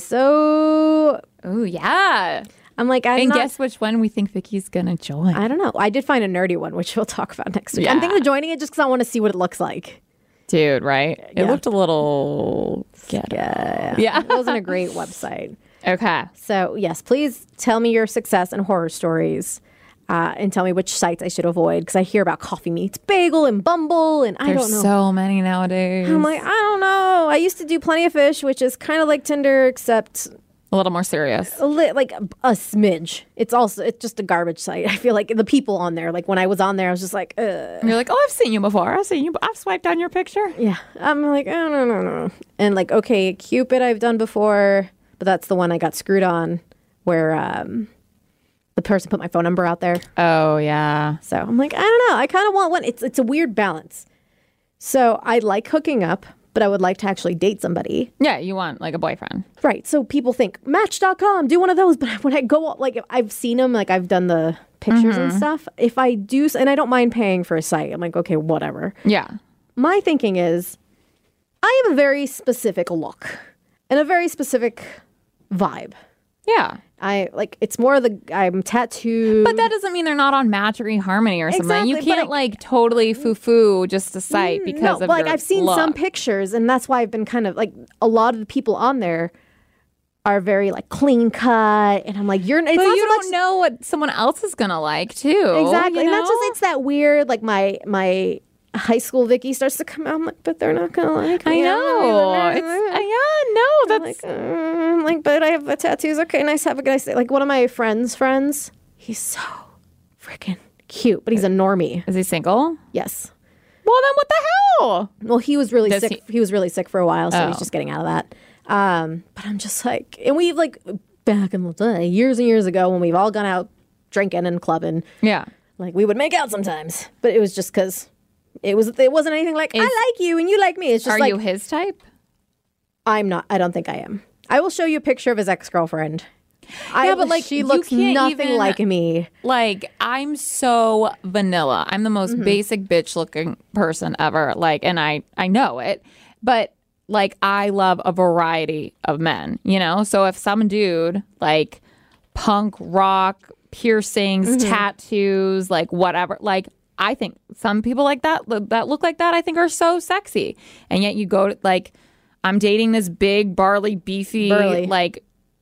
So Oh, yeah. I'm like, I'm And not, guess which one we think Vicky's going to join. I don't know. I did find a nerdy one, which we'll talk about next week. I'm Yeah. thinking of joining it just because I want to see what it looks like. Dude, right? It Yeah. looked a little ghetto. Yeah. Yeah. It wasn't a great website. Okay. So, yes, please tell me your success and horror stories uh, and tell me which sites I should avoid because I hear about Coffee Meets Bagel and Bumble and I There's don't know. so many nowadays. I'm like, I don't know. I used to do Plenty of Fish, which is kind of like Tinder, except a little more serious. a li- like a, a smidge. It's also, it's just a garbage site. I feel like the people on there, like when I was on there, I was just like, Ugh. And you're like, oh, I've seen you before. I've seen you. I've swiped on your picture. Yeah. I'm like, oh, no, no, no. And like, okay, Cupid I've done before, but that's the one I got screwed on where um, the person put my phone number out there. Oh, yeah. So I'm like, I don't know. I kind of want one. It's it's a weird balance. So I like hooking up, but I would like to actually date somebody. Yeah, you want like a boyfriend. Right. So people think Match dot com, do one of those. But when I go, like, if I've seen them, like I've done the pictures and stuff. If I do, and I don't mind paying for a site, I'm like, okay, whatever. Yeah. My thinking is I have a very specific look and a very specific vibe. Yeah. I like, it's more of the, I'm tattooed. But that doesn't mean they're not on Match or eHarmony or something. Exactly, You but can't I- like totally foo-foo just a site because no, of but like your I've seen some look. pictures, and that's why I've been kind of like a lot of the people on there are very like clean cut, and I'm like, you're. It's But not you so don't much, know what someone else is gonna like too. exactly, you and that's just know? it's that weird like my my high school Vicky starts to come out. I'm like, but they're not gonna like me. I know. It's, uh, yeah, no, I'm that's like, uh, I'm like, but I have the tattoos. Okay, nice. Have a good nice day. Like one of my friends' friends, he's so freaking cute, but he's a normie. Is he single? Yes. Well, then what the hell? Well, he was really Does sick. He... he was really sick for a while, so Oh. he's just getting out of that. Um, but I'm just like, and we've like back in the day, years and years ago, when we've all gone out drinking and clubbing, Yeah. like we would make out sometimes, but it was just because it was. It wasn't anything like Is- I like you and you like me. It's just Are like you his type? I'm not. I don't think I am. I will show you a picture of his ex girlfriend. I, but, like, she you looks can't nothing even- like me. Like, I'm so vanilla. I'm the most Mm-hmm. basic bitch looking person ever. Like, and I, I know it. But like, I love a variety of men, you know? So if some dude, like punk rock, piercings, Mm-hmm. tattoos, like whatever, like I think some people like that, that look like that, I think are so sexy. And yet you go to like, I'm dating this big, barley, beefy, Burly. like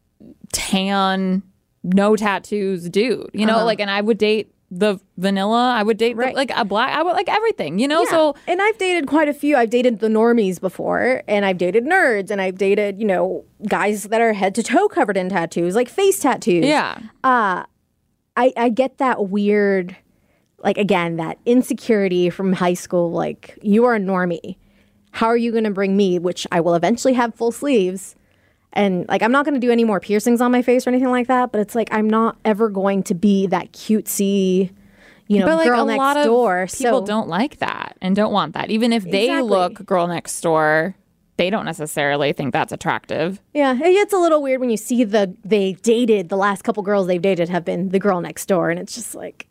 tan, no tattoos dude, you know, Uh-huh. like, and I would date the vanilla. I would date the, Right. like a black. I would like everything, you know. Yeah. So and I've dated quite a few. I've dated the normies before, and I've dated nerds, and I've dated, you know, guys that are head to toe covered in tattoos, like face tattoos. yeah, I, I get that weird, like, again, that insecurity from high school. Like, you are a normie. How are you going to bring me, which I will eventually have full sleeves? And, like, I'm not going to do any more piercings on my face or anything like that. But it's like, I'm not ever going to be that cutesy, you know, but like girl a next lot of door. people so, don't like that and don't want that. Even if they Exactly. look girl next door, they don't necessarily think that's attractive. Yeah, it gets a little weird when you see the, they dated, the last couple girls they've dated have been the girl next door. And it's just like,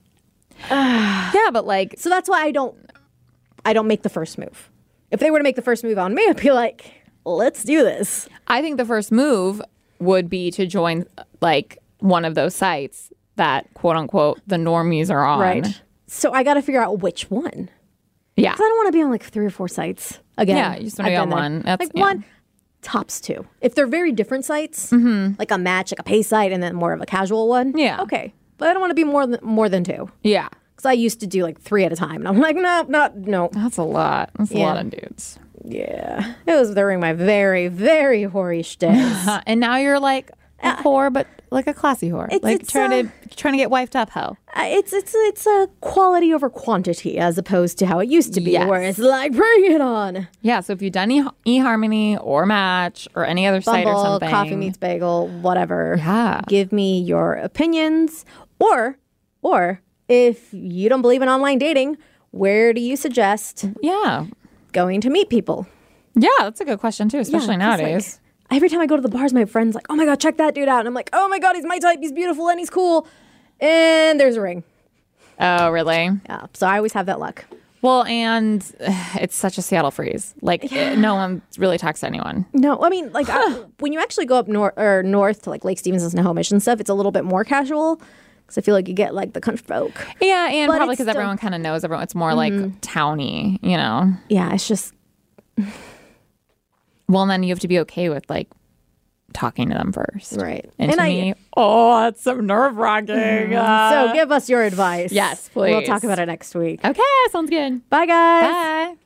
Yeah, but like, so that's why I don't, I don't make the first move. If they were to make the first move on me, I'd be like, let's do this. I think the first move would be to join like one of those sites that quote unquote the normies are on. Right. So I got to figure out which one. Yeah. 'Cause I don't want to be on like three or four sites again. Yeah, you just wanna I've be on been there. one. That's- like yeah. one, tops two. If they're very different sites, like a match, like a pay site, and then more of a casual one. Yeah. Okay. But I don't want to be more than more than two. Yeah. Because I used to do like three at a time, and I'm like, no, not no. That's a lot. That's a Yeah. lot of dudes. Yeah, it was during my very very whorish days. Uh, and now you're like a whore, but like a classy whore. It's- like it's, trying uh, to trying to get wifed up, ho. Uh, it's it's it's a quality over quantity as opposed to how it used to be, Yes. where it's like bring it on. Yeah. So if you've done e- eHarmony or Match or any other site or Bumble, something, Coffee Meets Bagel, whatever. Yeah. Give me your opinions, or or if you don't believe in online dating, where do you suggest yeah, going to meet people? yeah, that's a good question too, especially Yeah, 'cause, like, nowadays. every time I go to the bars, my friends like, oh my god, check that dude out, and I'm like, oh my god, he's my type, he's beautiful and he's cool, and there's a ring. Oh, really? Yeah, so I always have that luck. Well, and it's such a Seattle freeze. Like eh, no one really talks to anyone. No, I mean, like I, when you actually go up north or north to like Lake Stevens and Snohomish and stuff, it's a little bit more casual because I feel like you get like the country folk. Yeah, and But probably it's because still- everyone kind of knows everyone. It's more like towny, you know. Yeah, it's just Well, and then you have to be okay with like talking to them first, right. And, And to I me, oh, that's so nerve wracking. so give us your advice. Yes, We'll please. talk about it next week. Okay, sounds good. Bye, guys. Bye.